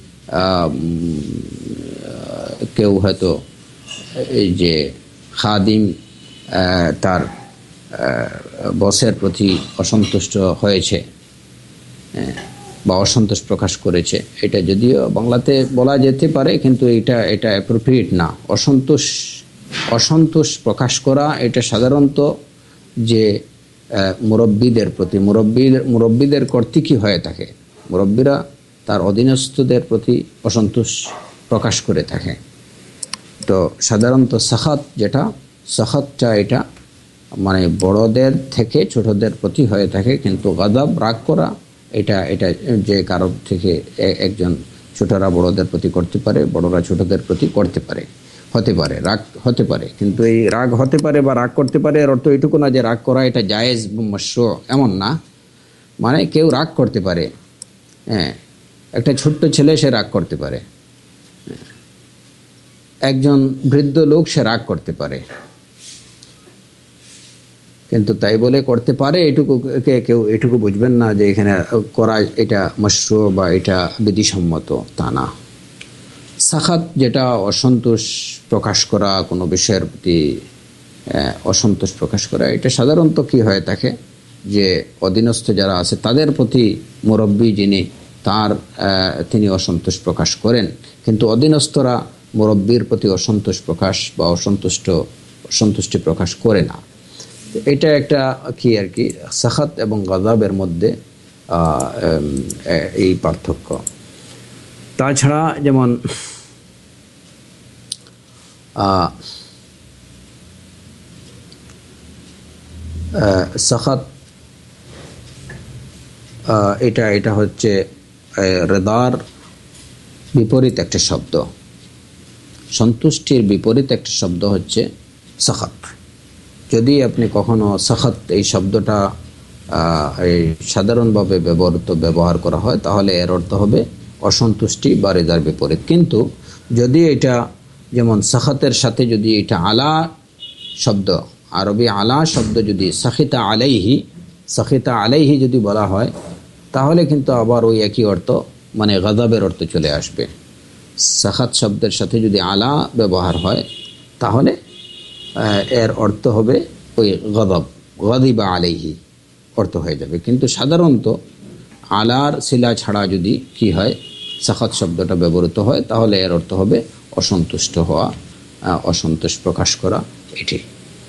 কেউ হয়তো এই যে খাদিম তার বসের প্রতি অসন্তুষ্ট হয়েছে বা অসন্তোষ প্রকাশ করেছে, এটা যদিও বাংলাতে বলা যেতে পারে, কিন্তু এটা এটা অ্যাপ্রোপ্রিয়েট না। অসন্তোষ অসন্তোষ প্রকাশ করা এটা সাধারণত যে মুরব্বীদের প্রতি, মুরব্বীদের মুরব্বীদের কর্তৃকই হয়ে থাকে। মুরব্বীরা তার অধীনস্থদের প্রতি অসন্তোষ প্রকাশ করে থাকে। তো সাধারণত সাখাত যেটা, সাখাতটা এটা মানে বড়দের থেকে ছোটদের প্রতি হয়ে থাকে। কিন্তু গজব, রাগ করা, এটা এটা যে কারোর থেকে একজন ছোটরা বড়দের প্রতি করতে পারে, বড়রা ছোটদের প্রতি করতে পারে, হতে পারে, রাগ হতে পারে। কিন্তু এই রাগ হতে পারে বা রাগ করতে পারে এর অর্থ এটুকু না যে রাগ করা এটা জায়েজ মাশরু, এমন না। মানে কেউ রাগ করতে পারে। হ্যাঁ, একটা ছোট্ট ছেলে সে রাগ করতে পারে, একজন বৃদ্ধ লোক সে রাগ করতে পারে, কিন্তু তাই বলে করতে পারে এটুকু কেউ এটুকু বুঝবেন না যে এখানে করা এটা মাশরু বা এটা বিধিসম্মত, তা না। সাখাত যেটা অসন্তোষ প্রকাশ করা, কোনো বিষয়ের প্রতি অসন্তোষ প্রকাশ করা, এটা সাধারণত কি হয়ে থাকে যে অধীনস্থ যারা আছে তাদের প্রতি মুরব্বী যিনি, তার তিনি অসন্তোষ প্রকাশ করেন, কিন্তু অধীনস্থরা মুরব্বীর প্রতি অসন্তোষ প্রকাশ বা অসন্তুষ্ট অসন্তুষ্টি প্রকাশ করে না। এটা একটা কি আর কি সাখাত এবং গজবের মধ্যে এই পার্থক্য। তাছাড়া যেমন সাখাত এটা এটা হচ্ছে রেদার বিপরীত একটা শব্দ, সন্তুষ্টির বিপরীত একটা শব্দ হচ্ছে সাখাত। যদি আপনি কখনো সাখাত এই শব্দটা এই সাধারণভাবে ব্যবহৃত ব্যবহার করা হয় তাহলে এর অর্থ হবে অসন্তুষ্টি বা রেজার বিপরীত। কিন্তু যদি এটা যেমন সাখাতের সাথে যদি এটা আলা শব্দ, আরবি আলা শব্দ যদি সাখিতা আলাইহি, সাখিতা আলাইহি যদি বলা হয় তাহলে কিন্তু আবার ওই একই অর্থ, মানে গজবের অর্থ চলে আসবে। সাখাত শব্দের সাথে যদি আলা ব্যবহার হয় তাহলে এর অর্থ হবে ওই গজব, গদিবা আলাইহি অর্থ হয়ে যাবে। কিন্তু সাধারণত আলার সিলা ছাড়া যদি কি হয় সাখাত শব্দটা ব্যবহৃত হয় তাহলে এর অর্থ হবে অসন্তুষ্ট হওয়া, অসন্তোষ প্রকাশ করা। এটি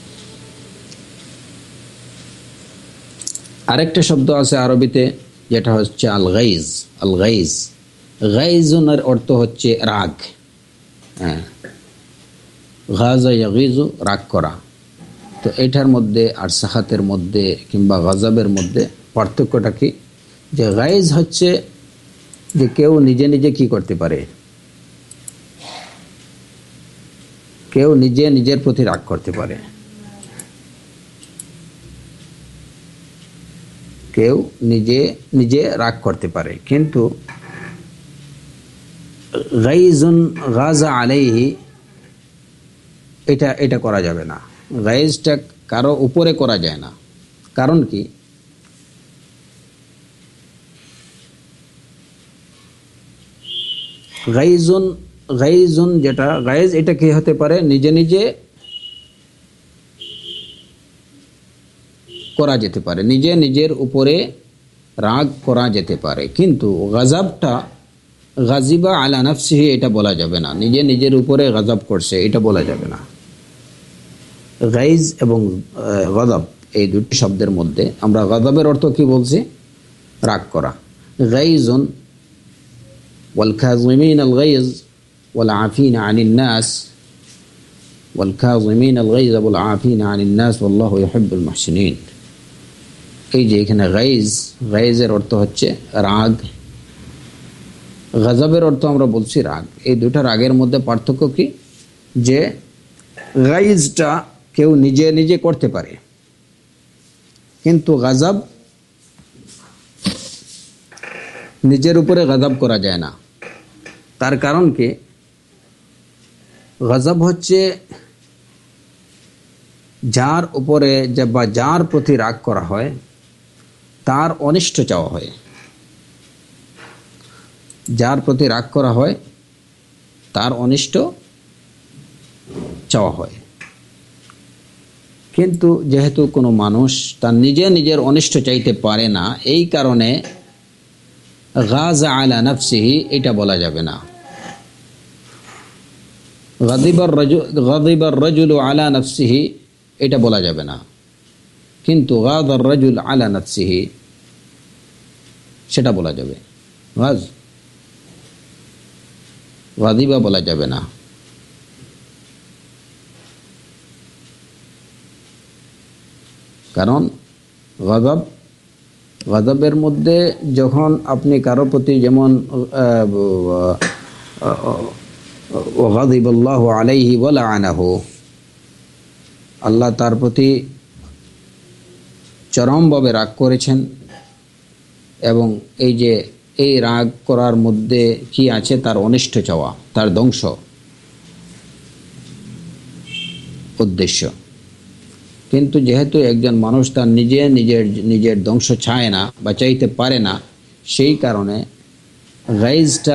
আরেকটা শব্দ আছে আরবিতে যেটা হচ্ছে আল গাইজ। আল গাইজ, গাইজুনের অর্থ হচ্ছে রাগ। হ্যাঁ, গাজা ইয়াগিজু, রাগ করা। তো এটার মধ্যে আর সাখাতের মধ্যে কিংবা গজবের মধ্যে পার্থক্যটা কি? যে গাইজ হচ্ছে যে কেউ নিজে নিজে কি করতে পারে, কেউ নিজে নিজের প্রতি রাগ করতে পারে, কেউ নিজে নিজে রাগ করতে পারে। কিন্তু গাইজুন গাজা আলাইহি এটা এটা করা যাবে না। গাইজটা কারো উপরে করা যায় না। কারণ কি? গাইজুন গাইজুন যেটা গাইজ, এটা কি হতে পারে নিজে নিজে করা যেতে পারে, নিজে নিজের উপরে রাগ করা যেতে পারে। কিন্তু গজবটা গাজিবা আলা নাফসিহি এটা বলা যাবে না, নিজে নিজের উপরে গজব করছে এটা বলা যাবে না। গাইজ এবং গজব এই দুটি শব্দের মধ্যে আমরা গজবের অর্থ কি বলছি? রাগ করা। গাইজুন ওয়াল কাযিমিন আল গাইজ ওয়াল আফিনা আনিন নাস ওয়াল কাযিমিন আল গাইজ ওয়াল আফিনা আনিন নাস ওয়াল্লাহু ইউহিব্বুল মুহসিনিন। এই যে এখানে গাইজ, গাইজের অর্থ হচ্ছে রাগ, গজবের অর্থ আমরা বলছি রাগ। এই দুটা রাগের মধ্যে পার্থক্য কি, যে গাইজটা কেউ নিজে নিজে করতে পারে, কিন্তু গজব নিজের উপরে গজব করা যায় না। তার কারণ কি, গজব হচ্ছে যার উপরে বা যার প্রতি রাগ করা হয় তার অনিষ্ট চাওয়া হয়, যার প্রতি রাগ করা হয় তার অনিষ্ট চাওয়া হয়। কিন্তু যেহেতু কোনো মানুষ তার নিজে নিজের অনিষ্ট চাইতে পারে না, এই কারণে গাযা আলা নাফসিহি এটা বলা যাবে না। গাযিবার রাজুল গাযিবার রাজুলু আলা নাফসিহি এটা বলা যাবে না, কিন্তু গাযার রাজুল আলা নাফসিহি সেটা বলা যাবে। গাজ গাযিবা বলা যাবে না। কারণ গজব গজবের মধ্যে যখন আপনি কারো প্রতি, যেমন গাযিবাল্লাহু আলাইহি ওয়া লাআনাহু, আল্লাহ তার প্রতি চরমভাবে রাগ করেছেন, এবং এই যে এই রাগ করার মধ্যে কি আছে, তার অনিষ্ট চাওয়া, তার ধ্বংস উদ্দেশ্য। কিন্তু যেহেতু একজন মানুষ তার নিজে নিজের নিজের ধ্বংস চায় না বা চাইতে পারে না, সেই কারণে গাইজটা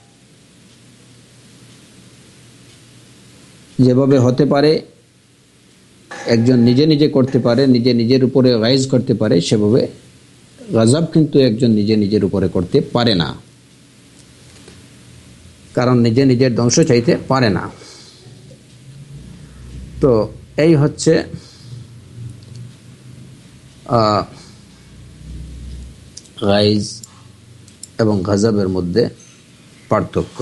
যেভাবে হতে পারে, একজন নিজে নিজে করতে পারে, নিজে নিজের উপরে গাইজ করতে পারে, সেভাবে গজব কিন্তু একজন নিজে নিজের উপরে করতে পারে না, কারণ নিজে নিজের ধ্বংস চাইতে পারে না। তো এই হচ্ছে গাইজ এবং গজবের মধ্যে পার্থক্য।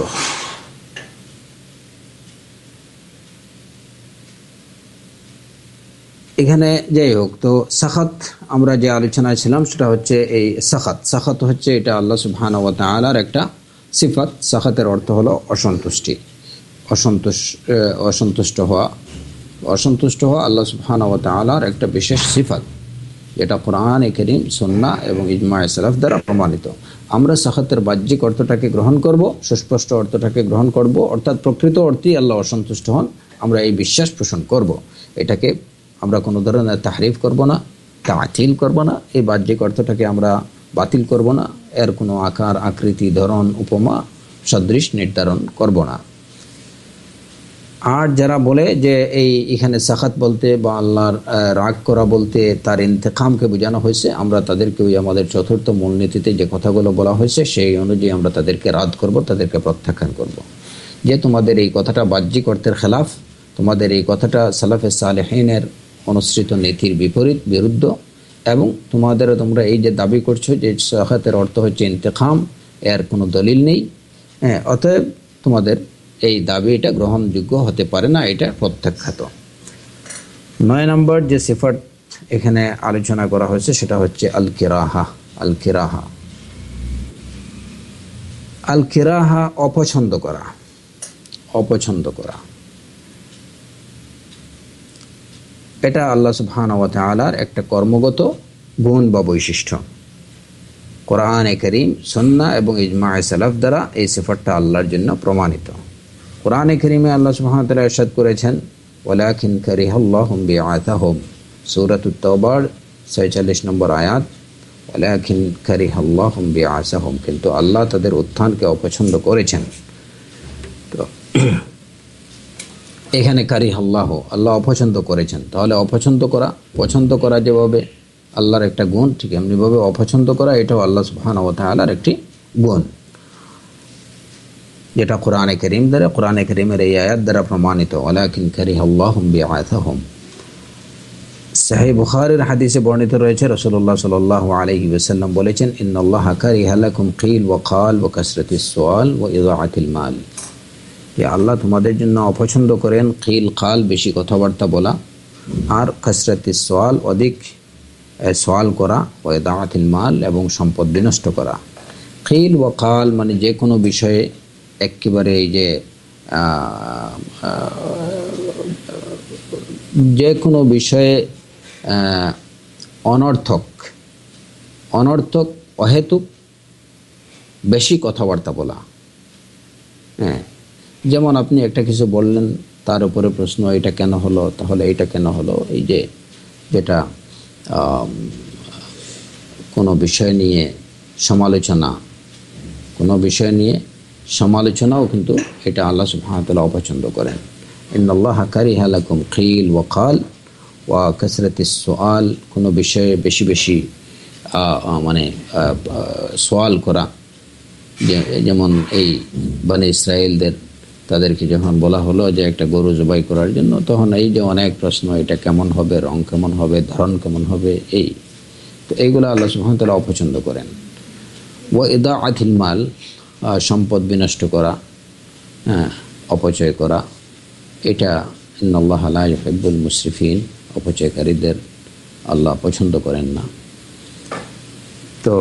এখানে যাই হোক, তো সাখাত আমরা যে আলোচনায় ছিলাম সেটা হচ্ছে এই সাখাত। সাখাত হচ্ছে এটা আল্লাহ সুবহানাহু ওয়া তাআলার একটা সিফাত। সাখাতের অর্থ হলো অসন্তুষ্টি, অসন্তোষ অসন্তুষ্ট হওয়া। অসন্তুষ্ট হওয়া আল্লাহ সুবহানাহু ওয়া তাআলার একটা বিশেষ সিফাত, যেটা কোরআন কারীম, সুন্নাহ এবং ইজমায়ে সালাফ দ্বারা প্রমাণিত। আমরা সাখাতের বাহ্যিক অর্থটাকে গ্রহণ করব, সুস্পষ্ট অর্থটাকে গ্রহণ করব, অর্থাৎ প্রকৃত অর্থেই আল্লাহ অসন্তুষ্ট হন, আমরা এই বিশ্বাস পোষণ করব। এটাকে আমরা কোনো ধরনের তাহরিফ করব না, তাতিল করব না, এই বাহ্যিক অর্থটাকে আমরা বাতিল করব না, এর কোনো আকার, আকৃতি, ধরন, উপমা, সদৃশ নির্ধারণ করব না। আর যারা বলে যে এই এখানে সাখাত বলতে বা আল্লাহর রাগ করা বলতে তার ইন্তেকামকে বোঝানো হয়েছে, আমরা তাদেরকে ওই আমাদের চতুর্থ মূলনীতিতে যে কথাগুলো বলা হয়েছে সেই অনুযায়ী আমরা তাদেরকে রাদ করব, তাদেরকে প্রত্যাখ্যান করব। যে তোমাদের এই কথাটা বাহ্যিক অর্থের খেলাফ, তোমাদের এই কথাটা সালাফে সালেহিনের অনুসৃত নীতির বিপরীত, বিরুদ্ধ, এবং তোমাদের তোমরা এই যে দাবি করছো যে সাখাতের অর্থ হচ্ছে ইন্তেকাম, এর কোনো দলিল নেই। হ্যাঁ, অতএব তোমাদের এই দাবি এটা গ্রহণযোগ্য হতে পারে না, এটা প্রত্যাখ্যাত। নয় নম্বর যে সিফাত এখানে আলোচনা করা হয়েছে সেটা হচ্ছে আল কিরাহা। আল কিরাহা আল কিরাহা অপছন্দ করা, অপছন্দ করা এটা আল্লাহ সুবহানাহু ওয়া তাআলার একটা কর্মগত গুণ বা বৈশিষ্ট্য। কোরআনে কারীম, সুন্নাহ এবং ইজমায়ে সালাফ দ্বারা এই সিফাতটা আল্লাহর জন্য প্রমাণিত। কোরআনে কারীমে আল্লাহ সুবহানাহু ওয়া তাআলা ইরশাদ করেছেন, ওয়ালাকিন কারিহাল্লাহু বিআতাহুম, সূরাতুত তাওবার ছেচল্লিশ নম্বর আয়াত, ওয়ালাকিন কারিহাল্লাহু বিআতাহুম, কিন্তু আল্লাহ তাদের উত্থানকে অপছন্দ করেছেন। তো এখানে কারিহাল্লাহু, আল্লাহ অপছন্দ করেছেন। তাহলে অপছন্দ করা, পছন্দ করা যেভাবে আল্লাহর একটা গুণ, ঠিক এমনিভাবে অপছন্দ করা এটাও আল্লাহ সুবহানাহু ওয়া তাআলার একটি গুণ, যেটা কোরআনে কারীম দ্বারা, কোরআনে কারীমের এই আয়াত দ্বারা প্রমাণিত। ওয়ালাকিন কারিহাল্লাহু বিআতাহুম। সহিহ বুখারীর হাদিসে বর্ণিত রয়েছে, রাসূলুল্লাহ সাল্লাল্লাহু আলাইহি ওয়াসাল্লাম বলেছেন, ইন্নাল্লাহা কারিহা লাকুম কিল ওয়া কাল ওয়া কাসরাতিস সুআল ওয়া ইযাআতিল মাল। যে আল্লাহ তোমাদের জন্য অপছন্দ করেন কিল কাল, বেশি কথাবার্তা বলা, আর কাসরাতিস সুআল, অধিক সওয়াল করা, ওয়া ইযাআতিল মাল, এবং সম্পদ বিনষ্ট করা। কিল ওয়া কাল মানে যে কোনো বিষয়ে একেবারে এই যে যে কোনো বিষয়ে অনর্থক অনর্থক অহেতুক বেশি কথাবার্তা বলা। হ্যাঁ, যেমন আপনি একটা কিছু বললেন, তার উপরে প্রশ্ন, এটা কেন হলো, তাহলে এটা কেন হলো, এই যে যেটা কোনো বিষয় নিয়ে সমালোচনা, কোনো বিষয় নিয়ে সমালোচনাও কিন্তু এটা আল্লাহ সুবহানাহু ওয়া তাআলা অপছন্দ করেন। ইন্নাল্লাহা কারিহা লাকুম কিল ওয়া কাল ওয়া কাসরাতিস সুআল, কোনো বিষয়ে বেশি বেশি মানে সওয়াল করা। যেমন এই বনি ইসরায়েলদের, তাদেরকে যখন বলা হলো যে একটা গরু জবাই করার জন্য, তখন এই যে অনেক প্রশ্ন, এটা কেমন হবে, রং কেমন হবে, ধরন কেমন হবে, এই তো এইগুলো আল্লাহ সুবহানাহু ওয়া তাআলা অপছন্দ করেন। ওয়া ইযাআতিল মাল, সম্পদ বিনষ্ট করা, হ্যাঁ, অপচয় করা, এটা ইন্নাল্লাহা লা ইউহিব্বুল মুসরিফিন, অপচয়কারীদের আল্লাহ পছন্দ করেন না। তো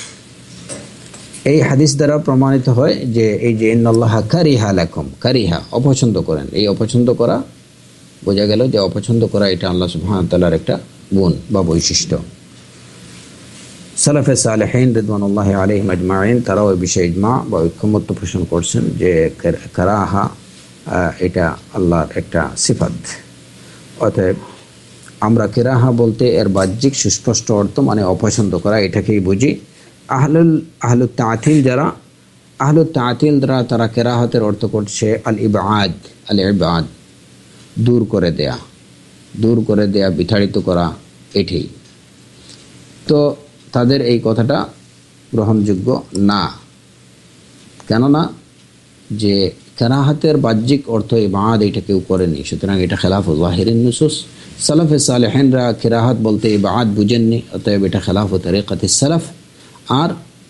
এই হাদিস দ্বারা প্রমাণিত হয় যে এই যে ইন্নাল্লাহা কারিহা লাকুম, কারিহা অপছন্দ করেন, এই অপছন্দ করা বোঝা গেল যে অপছন্দ করা এটা আল্লাহ সুবহানাহু ওয়া তাআলার একটা গুণ বা বৈশিষ্ট্য। সালাফে সালেহিন রিদওয়ানুল্লাহি আলাইহিম আজমাইন তারাও এই বিষয়ে ইজমা বা ঐক্যমত্য পোষণ করছেন যে কারাহা এটা আল্লাহর একটা সিফাত। অতএব আমরা কেরাহা বলতে এর বাহ্যিক সুস্পষ্ট অর্থ মানে অপছন্দ করা, এটাকেই বুঝি। আহলুল আহলুত তা'তিল যারা, আহলুত তা'তিল যারা, তারা কেরাহাতের অর্থ করছে আল ইবআদ, আল ইবআদ দূর করে দেয়া, দূর করে দেয়া, বিতাড়িত করা, এটাই। তো তাদের এই কথাটা গ্রহণযোগ্য না। কেননা যে কেরাহাতের বাহ্যিক অর্থ ইবাদ এটা কেউ করেনি, সুতরাং এটা খেলাফ যাহিরিন নুসুস। সালাফে সালেহিনরা কেরাহাত বলতে ইবাদ বুঝেননি, অতএব এটা খেলাফ তরিকাতিস সালাফ। আর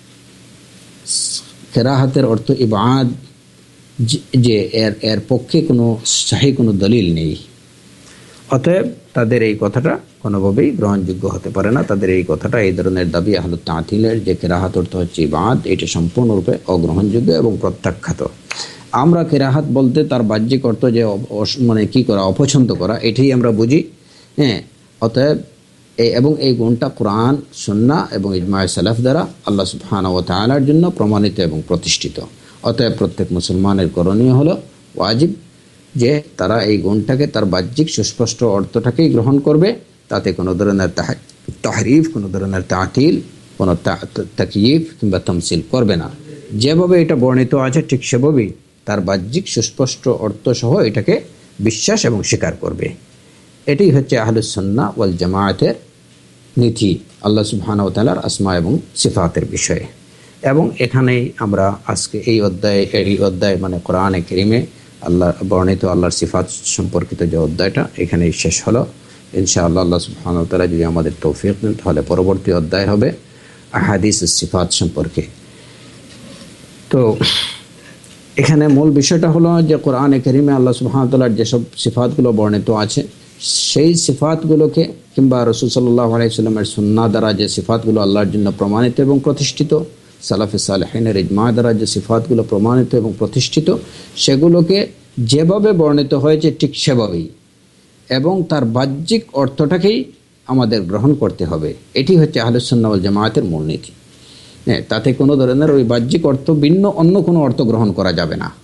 কেরাহাতের অর্থ ইবাদ যে এর এর পক্ষে কোনো সহি কোনো দলিল নেই, অতএব তাদের এই কথাটা কোনোভাবেই গ্রহণযোগ্য হতে পারে না। তাদের এই কথাটা, এই ধরনের দাবি আহলুত তা'তিলের যে কেরাহাত অর্থ হচ্ছে ইবাদ, এটা সম্পূর্ণরূপে অগ্রহণযোগ্য এবং প্রত্যাখ্যাত। আমরা কেরাহাত বলতে তার বাহ্যিক অর্থ যে মানে কি করা, অপছন্দ করা, এটাই আমরা বুঝি। হ্যাঁ, অতএব এই এবং এই গুণটা কোরআন, সুন্নাহ এবং ইজমায়ে সালাফ দ্বারা আল্লাহ সুবহানাহু ওয়া তাআলার জন্য প্রমাণিত এবং প্রতিষ্ঠিত। অতএব প্রত্যেক মুসলমানের করণীয় হলো, ওয়াজিব, যে তারা এই গুণটাকে, তার বাহ্যিক সুস্পষ্ট অর্থটাকেই গ্রহণ করবে, তাতে কোনো ধরনের তাহরিফ, কোনো ধরনের তা'তিল, কোনো তাকয়িফ কিংবা তামসিল করবে না। যেভাবে এটা বর্ণিত আছে ঠিক সেভাবেই তার বাহ্যিক সুস্পষ্ট অর্থসহ এটাকে বিশ্বাস এবং স্বীকার করবে। এটাই হচ্ছে আহলুস সুন্নাহ ওয়াল জামায়াতের নীতি আল্লাহ সুবহানাহু ওয়া তাআলার আসমা এবং সিফাতের বিষয়ে। এবং এখানেই আমরা আজকে এই অধ্যায়ে, এই অধ্যায় মানে কোরআনে কারীমে আল্লাহ বর্ণিত আল্লাহর সিফাত সম্পর্কিত যে অধ্যায়টা এখানেই শেষ হলো। ইনশাআল্লাহ আল্লাহ সুবহানাহু ওয়া তাআলা যদি আমাদের তৌফিক দেন, তাহলে পরবর্তী অধ্যায় হবে আহাদিস সিফাত সম্পর্কে। তো এখানে মূল বিষয়টা হলো যে কোরআনে কারীমে আল্লাহ সুবহানাহু ওয়া তাআলার যেসব সিফাতগুলো বর্ণিত আছে, সেই সিফাতগুলোকে কিংবা রাসূল সাল্লাল্লাহু আলাইহি ওয়াসাল্লামের সুন্নাহ দ্বারা যে সিফাতগুলো আল্লাহর জন্য প্রমাণিত এবং প্রতিষ্ঠিত, সালাফে সালেহিনের ইজমা দ্বারা যে সিফাতগুলো প্রমাণিত এবং প্রতিষ্ঠিত, সেগুলোকে যেভাবে বর্ণিত হয়েছে ঠিক সেভাবেই এবং তার বাহ্যিক অর্থটাকেই আমাদের গ্রহণ করতে হবে। এটি হচ্ছে আহলুস সুন্নাহ ওয়াল জামায়াতের মূলনীতি। হ্যাঁ, তাতে কোনো ধরনের ওই বাহ্যিক অর্থ ভিন্ন অন্য কোনো অর্থ গ্রহণ করা যাবে না।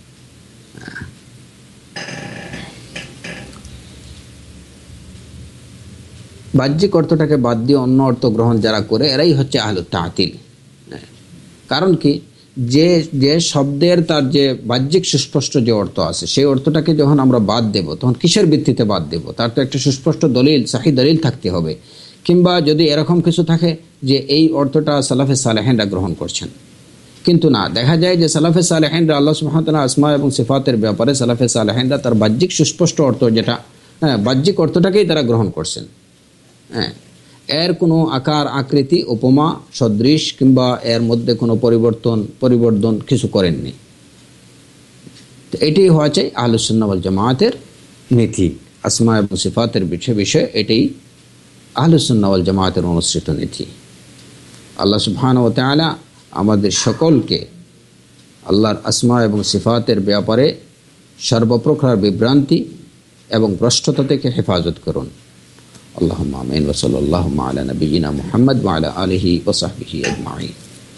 বাহ্যিক অর্থটাকে বাদ দিয়ে অন্য অর্থ গ্রহণ যারা করে, এরাই হচ্ছে আহলুত তা'তিল। কারণ কি, যে যে শব্দের তার যে বাহ্যিক সুস্পষ্ট যে অর্থ আছে, সেই অর্থটাকে যখন আমরা বাদ দেব, তখন কিসের ভিত্তিতে বাদ দেব? তার তো একটা সুস্পষ্ট দলিল, সহিহ দলিল থাকতে হবে। কিংবা যদি এরকম কিছু থাকে যে এই অর্থটা সালাফে সালেহিনরা গ্রহণ করছেন, কিন্তু না, দেখা যায় যে সালাফে সালেহিনরা আল্লাহ সুবহানাহু ওয়া তাআলা আসমা এবং সিফাতের ব্যাপারে সালাফে সালেহিনরা তার বাহ্যিক সুস্পষ্ট অর্থ যেটা, হ্যাঁ, বাহ্যিক অর্থটাকেই তারা গ্রহণ করছেন। হ্যাঁ, এর কোনো আকার আকৃতি উপমা সদৃশ কিংবা এর মধ্যে কোনো পরিবর্তন পরিবর্তন কিছু করেননি। তো এটাই হওয়া চাই আহলুস সুন্নাহ ওয়াল জামাতের নীতি। আসমা এবং সিফাতের বিষয়ে বিষয়ে এটাই আহলুস সুন্নাহ ওয়াল জামাতের অনুসৃত নীতি। আল্লাহ সুবহানাহু ওয়া তাআলা আমাদের সকলকে আল্লাহর আসমা এবং সিফাতের ব্যাপারে সর্বপ্রকার বিভ্রান্তি এবং ভ্রষ্টতা থেকে হেফাজত করুন। আল্লাহুম্মা আমিন ওয়া সাল্লাল্লাহু আলা নাবিয়িনা মুহাম্মদ ওয়া আলা আলিহি ওয়া সাহবিহি আজমাইন।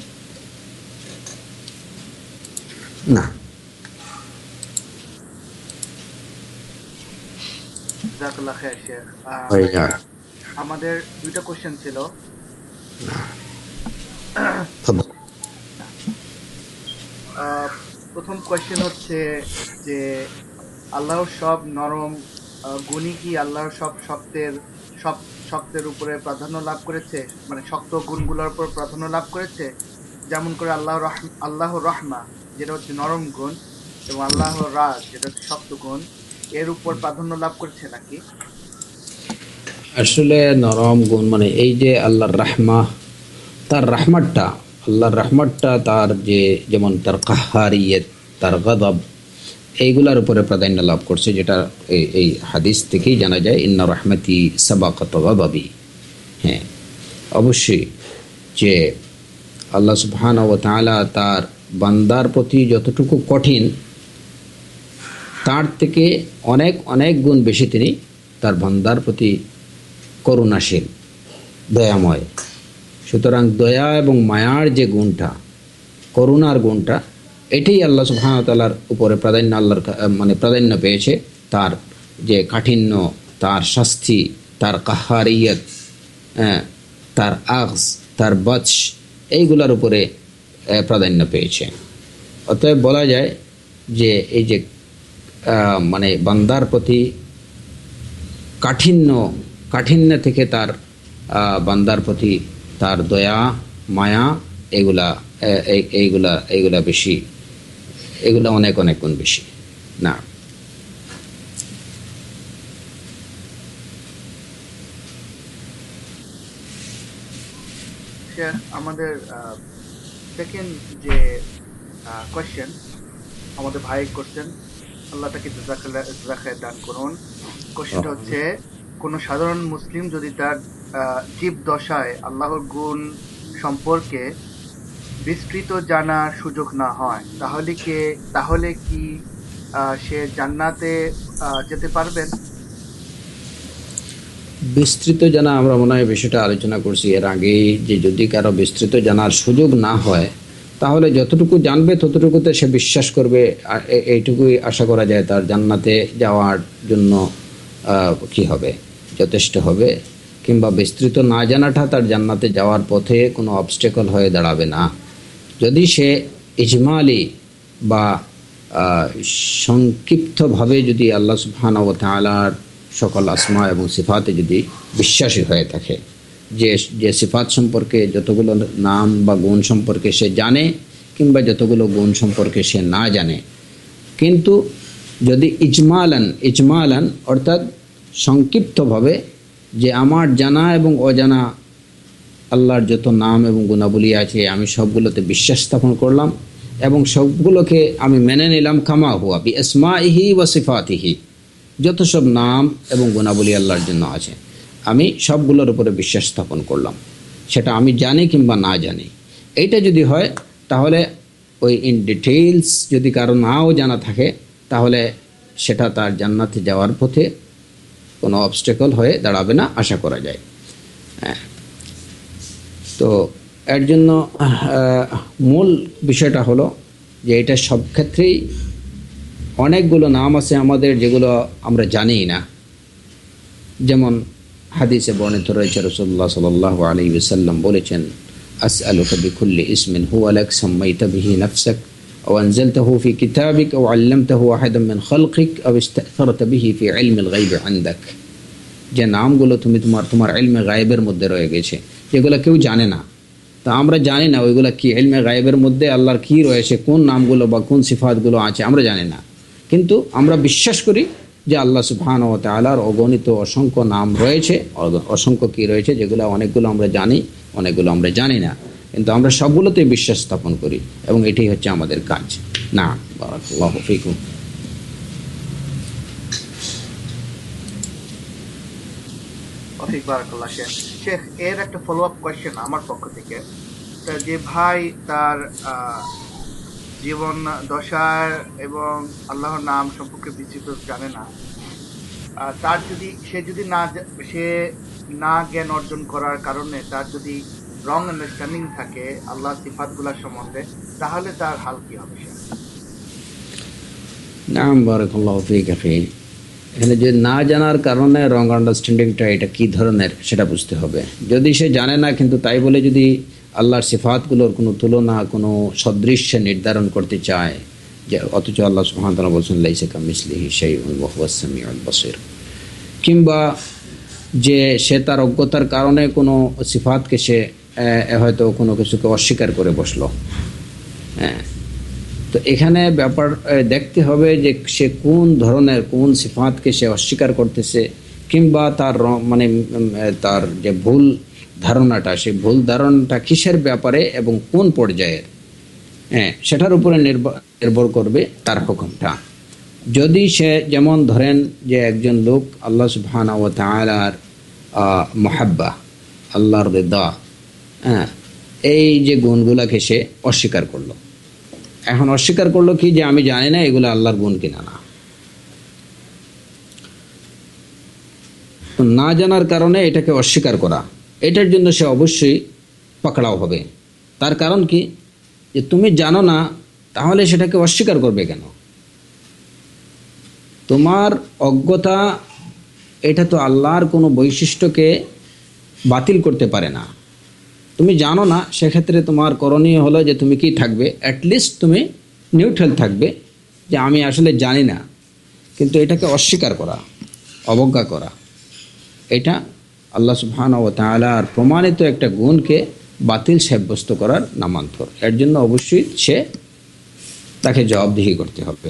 না জাযাকাল্লাহ খাইর শেখ। আমাদের দুইটা কোশ্চেন ছিল। প্রথম কোয়েশ্চেন হচ্ছে যে আল্লাহর সব নরম গুণই কি আল্লাহর সব শব্দের সব শব্দের উপরে প্রাধান্য লাভ করেছে, মানে শক্ত গুণগুলোর উপর প্রাধান্য লাভ করেছে? যেমন করে আল্লাহ আল্লাহ রহমা যেটা হচ্ছে নরম গুণ এবং আল্লাহ রাজ যেটা হচ্ছে শক্ত গুণ, এর উপর প্রাধান্য লাভ করেছে নাকি? আসলে নরম গুণ মানে এই যে আল্লাহর রাহমা, তার রাহমাতটা আল্লাহর রাহমাতটা তার যে যেমন তার কাহারিয়ত, তার গযব, এইগুলার উপরে প্রাধান্য লাভ করছে, যেটা এই এই হাদিস থেকেই জানা যায়, ইন্না রাহমাতি সাবাকাত গযবি। হ্যাঁ, অবশ্যই যে আল্লাহ সুবহানাহু ওয়া তাআলা তার বান্দার প্রতি যতটুকু কঠিন, তার থেকে অনেক অনেক গুণ বেশি তিনি তার বান্দার প্রতি করুণাশীল, দয়াময়। সুতরাং দয়া এবং মায়ার যে গুণটা, করুণার গুণটা, এটাই আল্লাহ সুবহানাহু ওয়া তাআলার উপরে প্রাধান্য আল্লাহর মানে প্রাধান্য পেয়েছে। তার যে কাঠিন্য, তার শাস্তি, তার কাহারিয়ত, হ্যাঁ, তার আগস, তার বৎস, এইগুলার উপরে প্রাধান্য পেয়েছে। অতএব বলা যায় যে এই যে মানে বান্দার প্রতি কাঠিন্য, কাঠিন্য থেকে তার বান্দার প্রতি তার দয়া মায়া, এগুলা এইগুলা এইগুলা বেশি, এগুলা অনেক অনেক গুণ বেশি। না আমাদের সেকেন্ড যে কোয়েশ্চেন আমাদের ভাই করছেন, আল্লাহ তাকে জাযাকাল্লাহ দান করুন। কোয়েশ্চেনটা হচ্ছে, কোন সাধারণ মুসলিম যদি তার জীব দশায় আল্লাহর গুণ সম্পর্কে বিস্তৃত জানার সুযোগ না হয়, তাহলে কি তাহলে কি সে জান্নাতে যেতে পারবেন? বিস্তৃত জানা, আমরা মনে হয় বিষয়টা আলোচনা করছি এর আগেই, যে যদি কারো বিস্তৃত জানার সুযোগ না হয়, তাহলে যতটুকু জানবে ততটুকুতে সে বিশ্বাস করবে, এইটুকুই আশা করা যায় তার জান্নাতে যাওয়ার জন্য কি হবে, যথেষ্ট হবে। কিংবা বিস্তৃত না জানাটা তার জান্নাতে যাওয়ার পথে কোনো অবস্টেকল হয়ে দাঁড়াবে না। যদি সে ইজমালি বা সংক্ষিপ্তভাবে যদি আল্লাহ সুবহানাহু ওয়া তাআলার সকল আসমা এবং সিফাতে যদি বিশ্বাসী হয়ে থাকে, যে যে সিফাত সম্পর্কে যতগুলো নাম বা গুণ সম্পর্কে সে জানে, কিংবা যতগুলো গুণ সম্পর্কে সে না জানে, কিন্তু যদি ইজমালান ইজমালান অর্থাৎ সংক্ষিপ্তভাবে, যে আমার জানা এবং অজানা আল্লাহর যত নাম এবং গুণাবলী আছে আমি সবগুলোতে বিশ্বাস স্থাপন করলাম এবং সবগুলোকে আমি মেনে নিলাম, কামা হুয়া বি আসমাইহি ওয়া সিফাতিহি, যত সব নাম এবং গুণাবলী আল্লাহর জন্য আছে আমি সবগুলোর উপরে বিশ্বাস স্থাপন করলাম, সেটা আমি জানি কিংবা না জানি। এইটা যদি হয়, তাহলে ওই ইন ডিটেইলস যদি কারো নাও জানা থাকে, তাহলে সেটা তার জান্নাতে যাওয়ার পথে কোনো অবস্টেকল হয়ে দাঁড়াবে না, আশা করা যায়। হ্যাঁ, তো এর জন্য মূল বিষয়টা হলো যে এটা সব ক্ষেত্রেই অনেকগুলো নাম আছে আমাদের যেগুলো আমরা জানি না। যেমন হাদিসে বর্ণিত রয়েছে, রাসূলুল্লাহ সাল্লাল্লাহু আলাইহি ওয়াসাল্লাম বলেছেন, আসআলুকা বিকুল্লি ইসমিন হুয়া লাক সাম্মাইতা বিহি নাফসাক আও আনজালতাহু ফি কিতাবিক আও আল্লামতাহু আহাদাম মিন খালকিক আও ইসতা'থারতা বিহি ফি ইলমিল গায়ব ইনদাক। যে নামগুলো তুমি তোমার তোমার ইলমে গায়বের মধ্যে রয়ে গেছে, যেগুলো কেউ জানে না, তা আমরা জানি না ওইগুলো কি ইলমে গায়বের মধ্যে আল্লাহর কি রয়েছে, কোন নামগুলো বা কোন সিফাতগুলো আছে আমরা জানি না, কিন্তু আমরা বিশ্বাস করি যে আল্লাহ সুবহানাহু ওয়া তাআলার অগণিত অসংখ্য নাম রয়েছে, অসংখ্য কি রয়েছে, যেগুলো অনেকগুলো আমরা জানি, অনেকগুলো আমরা জানি না, কিন্তু আমরা সবগুলোতে বিশ্বাস স্থাপন করি এবং এটাই হচ্ছে আমাদের কাজ। না, বারাকাল্লাহু ফিকুম। অফিক বারাকাল্লাহ শেখ। শেখ, এর একটা ফলো আপ কোয়েশ্চেন আমার পক্ষ থেকে। তা যে ভাই তার আহ, জীবন দশার এবং আল্লাহর নাম সম্পর্কে বিস্তৃত জানে না, আহ, তার যদি সে যদি না জা- সে না জ্ঞান অর্জন করার কারণে তার যদি রং আন্ডারস্ট্যান্ডিং থাকে আল্লাহ সিফাতগুলোর সম্বন্ধে, তাহলে তার হাল কি হবে শেখ? নাম বারাকাল্লাহু ফিক আখি। এখানে যে না জানার কারণে রং আন্ডারস্ট্যান্ডিংটা এটা কি ধরনের সেটা বুঝতে হবে। যদি সে জানে না কিন্তু তাই বলে যদি আল্লাহর সিফাতগুলোর কোনো তুলনা, কোনো সদৃশ্য নির্ধারণ করতে চায়, যে অথচ আল্লাহ সুবহানাহু ওয়া তাআলা বলছেন লাইসা কামিসলিহি শাইউন ওয়া হুয়াস সামিউল বাসীর, কিংবা যে সে তার অজ্ঞতার কারণে কোনো সিফাতকে সে আহ, হয়তো কোনো কিছুকে অস্বীকার করে বসলো, হ্যাঁ, তো এখানে ব্যাপার আহ, দেখতে হবে যে সে কোন ধরনের, কোন সিফাতকে সে অস্বীকার করতেছে, কিংবা তার র- মানে উম, আহ, তার যে ভুল ধারণাটা, সেই ভুল ধারণাটা কিসের ব্যাপারে এবং কোন পর্যায়ের, হ্যাঁ, সেটার উপরে নির্ভর নির্ভর করবে তার হুকুমটা। যদি সে, যেমন ধরেন যে একজন লোক আল্লাহ সুবহানাহু ওয়া তাআলার মুহাব্বা, আল্লাহর রিদা, হ্যাঁ, এই যে গুণগুলাকে সে অস্বীকার করলো। এখন অস্বীকার করলো কি, যে আমি জানি না এগুলো আল্লাহর গুণ কিনা না। তো না জানার কারণে এটাকে অস্বীকার করা, এটার জন্য সে অবশ্যই পাকড়াও হবে। তার কারণ কি, যে তুমি জানো না, তাহলে সেটাকে অস্বীকার করবে কেন? তোমার অজ্ঞতা এটা তো আল্লাহর কোনো বৈশিষ্ট্যকে বাতিল করতে পারে না। তুমি জানো না, সেক্ষেত্রে তোমার করণীয় হলো যে তুমি কি থাকবে, অ্যাটলিস্ট তুমি নিউট্রাল থাকবে, যে আমি আসলে জানি না, কিন্তু এটাকে অস্বীকার করা, অবজ্ঞা করা, এটা আল্লাহ সুবহানাহু ওয়া তাআলার প্রমাণিত একটা গুণকে বাতিল সাব্যস্ত করার নামান্তর। এর জন্য অবশ্যই সে তাকে জবাবদিহি করতে হবে।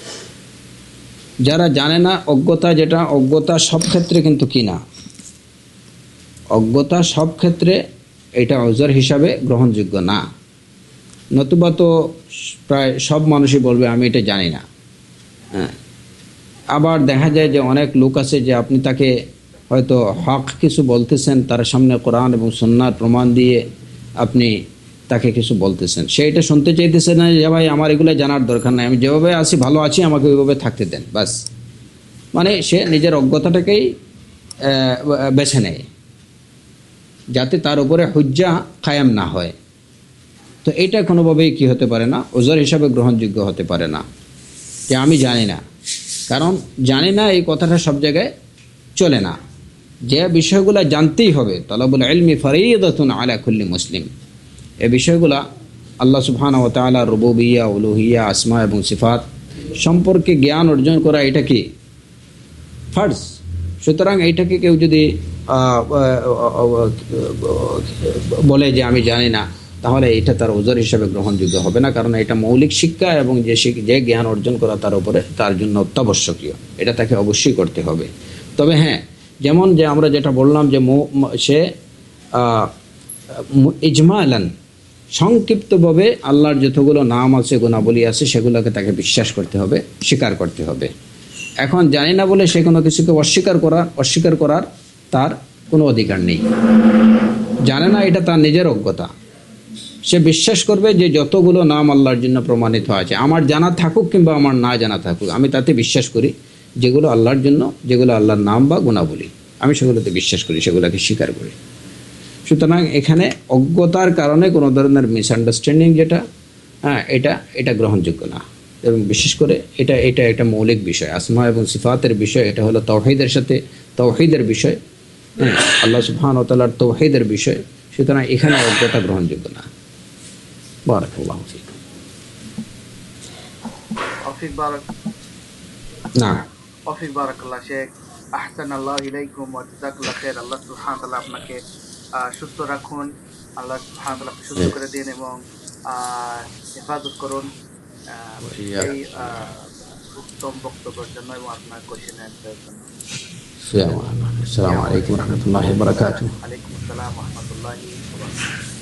যারা জানে না, অজ্ঞতা, যেটা অজ্ঞতা সব ক্ষেত্রে কিন্তু কি না, অজ্ঞতা সব ক্ষেত্রে এটা ওজর হিসাবে গ্রহণযোগ্য না। নতুবা তো প্রায় সব মানুষই বলবে আমি এটা জানি না, হ্যাঁ। আবার দেখা যায় যে অনেক লোক আছে যে আপনি তাকে হয়তো হক কিছু বলতেছেন, তার সামনে কোরআন এবং সুন্নাহর প্রমাণ দিয়ে আপনি তাকে কিছু বলতেছেন, সে এটা শুনতে চাইতেছে না যে ভাই আমার এগুলো জানার দরকার নাই, আমি যেভাবে আছি ভালো আছি, আমাকে ওইভাবে থাকতে দেন, বাস। মানে সে নিজের অজ্ঞতাটাকেই আহ, বেছে নেয় যাতে তার উপরে হুজ্জা কায়েম না হয়। তো এটা কোনোভাবেই কি হতে পারে না, ওজর হিসাবে গ্রহণযোগ্য হতে পারে না, যে আমি জানি না। কারণ জানি না এই কথাটা সব জায়গায় চলে না। যে বিষয়গুলো জানতেই হবে, তালাবুল ইলমি ফরিদাতুন আলা কুল্লি মুসলিম, এই বিষয়গুলা আল্লাহ সুবহানাহু ওয়া তাআলা রুবুবিয়্যাহ, উলুহিয়্যাহ, আসমা এবং সিফাত সম্পর্কে জ্ঞান অর্জন করা এটা কি ফার্জ। সুতরাং এইটাকে কেউ যদি বলে যে আমি জানি না, তাহলে এটা তার ওজর হিসাবে গ্রহণযোগ্য হবে না, কারণ এটা মৌলিক শিক্ষা এবং যে যে জ্ঞান অর্জন করা তার উপরে তার জন্য অত্যাবশ্যকীয়, এটা তাকে অবশ্যই করতে হবে। তবে হ্যাঁ, যেমন যে আমরা যেটা বললাম যে সে ইজমালান, সংক্ষিপ্তভাবে আল্লাহর যতগুলো নাম আছে, গুণাবলী আছে, সেগুলোকে তাকে বিশ্বাস করতে হবে, স্বীকার করতে হবে। এখন জানি না বলে সে কোনো কিছুকে অস্বীকার করার অস্বীকার করার তার কোনো অধিকার নেই। জানে না, এটা তার নিজের অজ্ঞতা। সে বিশ্বাস করবে যে যতগুলো নাম আল্লাহর জন্য প্রমাণিত আছে, আমার জানা থাকুক কিংবা আমার না জানা থাকুক, আমি তাতে বিশ্বাস করি। যেগুলো আল্লাহর জন্য, যেগুলো আল্লাহর নাম বা গুণাবলী, আমি সেগুলোতে বিশ্বাস করি, সেগুলোকে স্বীকার করি। সুতরাং এখানে অজ্ঞতার কারণে কোনো ধরনের মিসআন্ডারস্ট্যান্ডিং যেটা, হ্যাঁ, এটা এটা গ্রহণযোগ্য না। এবং বিশেষ করে এটা এটা একটা মৌলিক বিষয়, আসমা এবং সিফাতের বিষয়, এটা হলো তাওহীদের সাথে তাওহীদের বিষয়, হ্যাঁ, আল্লাহ সুবহানাহু ওয়া তাআলার তাওহীদের বিষয়। সুতরাং এখানে অজ্ঞতা গ্রহণযোগ্য না। বারাকাল্লাহু ফিক। অফিক বারাক না, অফিক বারাকাল্লাহ শেখ, আহসানাল্লাহু ইলাইকুম ওয়া জাযাকাল্লাহু খাইর। আল্লাহ সুবহানাহু ওয়া তাআলা আপনাকে আহ, সুস্থ রাখুন, আল্লাহ সুবহানাহু ওয়া তাআলা আপনাকে সুস্থ করে দিন এবং আহ, হেফাজত করুন। আহ, এই আহ, উত্তম বক্তব্যের জন্য এবং আপনার কোশ্চেন অ্যান্সারের জন্য। আসসালামু আলাইকুম রহমতুল্লাহি ওয়া বারাকাতুহু। আলাইকুম আসসালাম রহমতুল্লাহি ওয়া বারাকাতুহু।